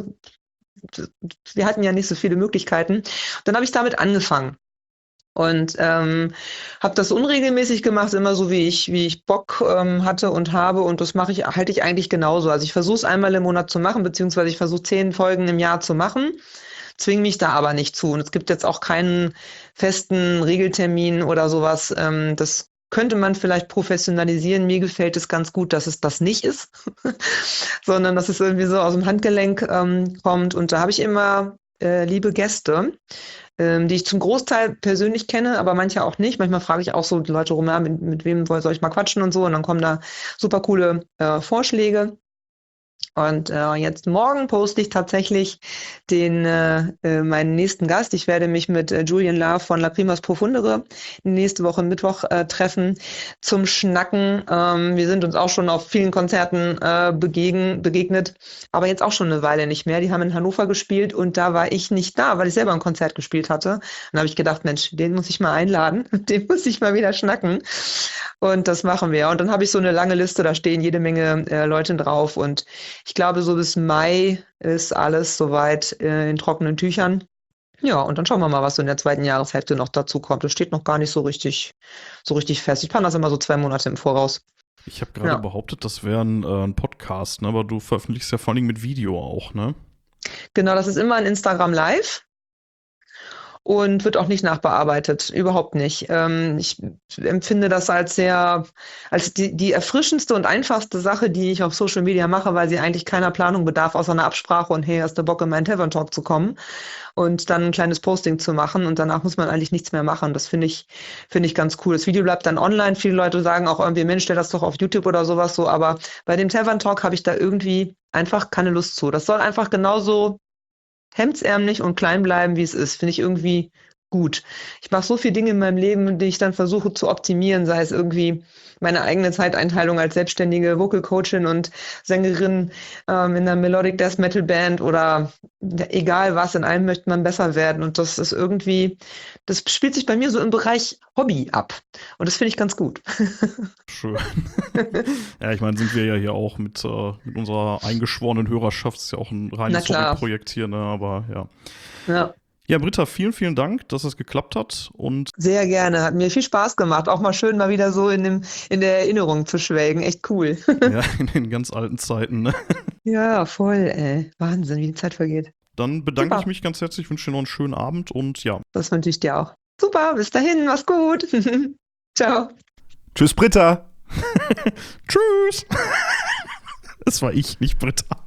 wir hatten ja nicht so viele Möglichkeiten. Dann habe ich damit angefangen. Und ähm, habe das unregelmäßig gemacht, immer so wie ich wie ich Bock ähm, hatte und habe und das mache ich halte ich eigentlich genauso. Also ich versuche es einmal im Monat zu machen, beziehungsweise ich versuche zehn Folgen im Jahr zu machen, zwinge mich da aber nicht zu. Und es gibt jetzt auch keinen festen Regeltermin oder sowas. Ähm, das könnte man vielleicht professionalisieren. Mir gefällt es ganz gut, dass es das nicht ist, sondern dass es irgendwie so aus dem Handgelenk ähm, kommt. Und da habe ich immer äh, liebe Gäste, ähm, die ich zum Großteil persönlich kenne, aber manche auch nicht. Manchmal frage ich auch so die Leute rum, ja, mit, mit wem soll ich mal quatschen und so. Und dann kommen da super coole äh, Vorschläge. Und äh, jetzt morgen poste ich tatsächlich den äh, äh, meinen nächsten Gast. Ich werde mich mit äh, Julian Love von Lacrimas Profundere nächste Woche Mittwoch äh, treffen zum Schnacken. Ähm, wir sind uns auch schon auf vielen Konzerten äh, begegn, begegnet, aber jetzt auch schon eine Weile nicht mehr. Die haben in Hannover gespielt und da war ich nicht da, weil ich selber ein Konzert gespielt hatte. Dann habe ich gedacht, Mensch, den muss ich mal einladen, den muss ich mal wieder schnacken. Und das machen wir. Und dann habe ich so eine lange Liste, da stehen jede Menge äh, Leute drauf und ich glaube, so bis Mai ist alles soweit äh, in trockenen Tüchern. Ja, und dann schauen wir mal, was so in der zweiten Jahreshälfte noch dazu kommt. Das steht noch gar nicht so richtig, so richtig fest. Ich plane das immer so zwei Monate im Voraus. Ich habe gerade Ja. behauptet, das wäre ein, äh, ein Podcast, ne? Aber du veröffentlichst ja vor allem mit Video auch, ne? Genau, das ist immer ein Instagram Live. Und wird auch nicht nachbearbeitet, überhaupt nicht. Ähm, ich empfinde das als sehr, als die, die erfrischendste und einfachste Sache, die ich auf Social Media mache, weil sie eigentlich keiner Planung bedarf, außer einer Absprache und hey, hast du Bock in meinen Tavern Talk zu kommen und dann ein kleines Posting zu machen und danach muss man eigentlich nichts mehr machen. Das finde ich, finde ich ganz cool. Das Video bleibt dann online. Viele Leute sagen auch irgendwie, Mensch, stell das doch auf YouTube oder sowas so, aber bei dem Tavern Talk habe ich da irgendwie einfach keine Lust zu. Das soll einfach genauso hemdsärmlich und klein bleiben, wie es ist, finde ich irgendwie gut. Ich mache so viele Dinge in meinem Leben, die ich dann versuche zu optimieren, sei es irgendwie meine eigene Zeiteinteilung als selbstständige Vocal Coachin und Sängerin ähm, in einer Melodic Death Metal Band oder egal was, in allem möchte man besser werden und das ist irgendwie, das spielt sich bei mir so im Bereich Hobby ab und das finde ich ganz gut. Schön. Ja, ich meine, sind wir ja hier auch mit, äh, mit unserer eingeschworenen Hörerschaft, ist ja auch ein Na reines klar. Hobbyprojekt hier, ne? Aber ja. Ja. Ja, Britta, vielen, vielen Dank, dass es geklappt hat und Sehr gerne, hat mir viel Spaß gemacht, auch mal schön mal wieder so in dem in der Erinnerung zu schwelgen, echt cool. ja, in den ganz alten Zeiten, ne? Ja, voll, ey. Wahnsinn, wie die Zeit vergeht. Dann bedanke Super. ich mich ganz herzlich, wünsche dir noch einen schönen Abend und ja. Das wünsche ich dir auch. Super, bis dahin, mach's gut. Ciao. Tschüss, Britta. Tschüss! Das war ich, nicht Britta.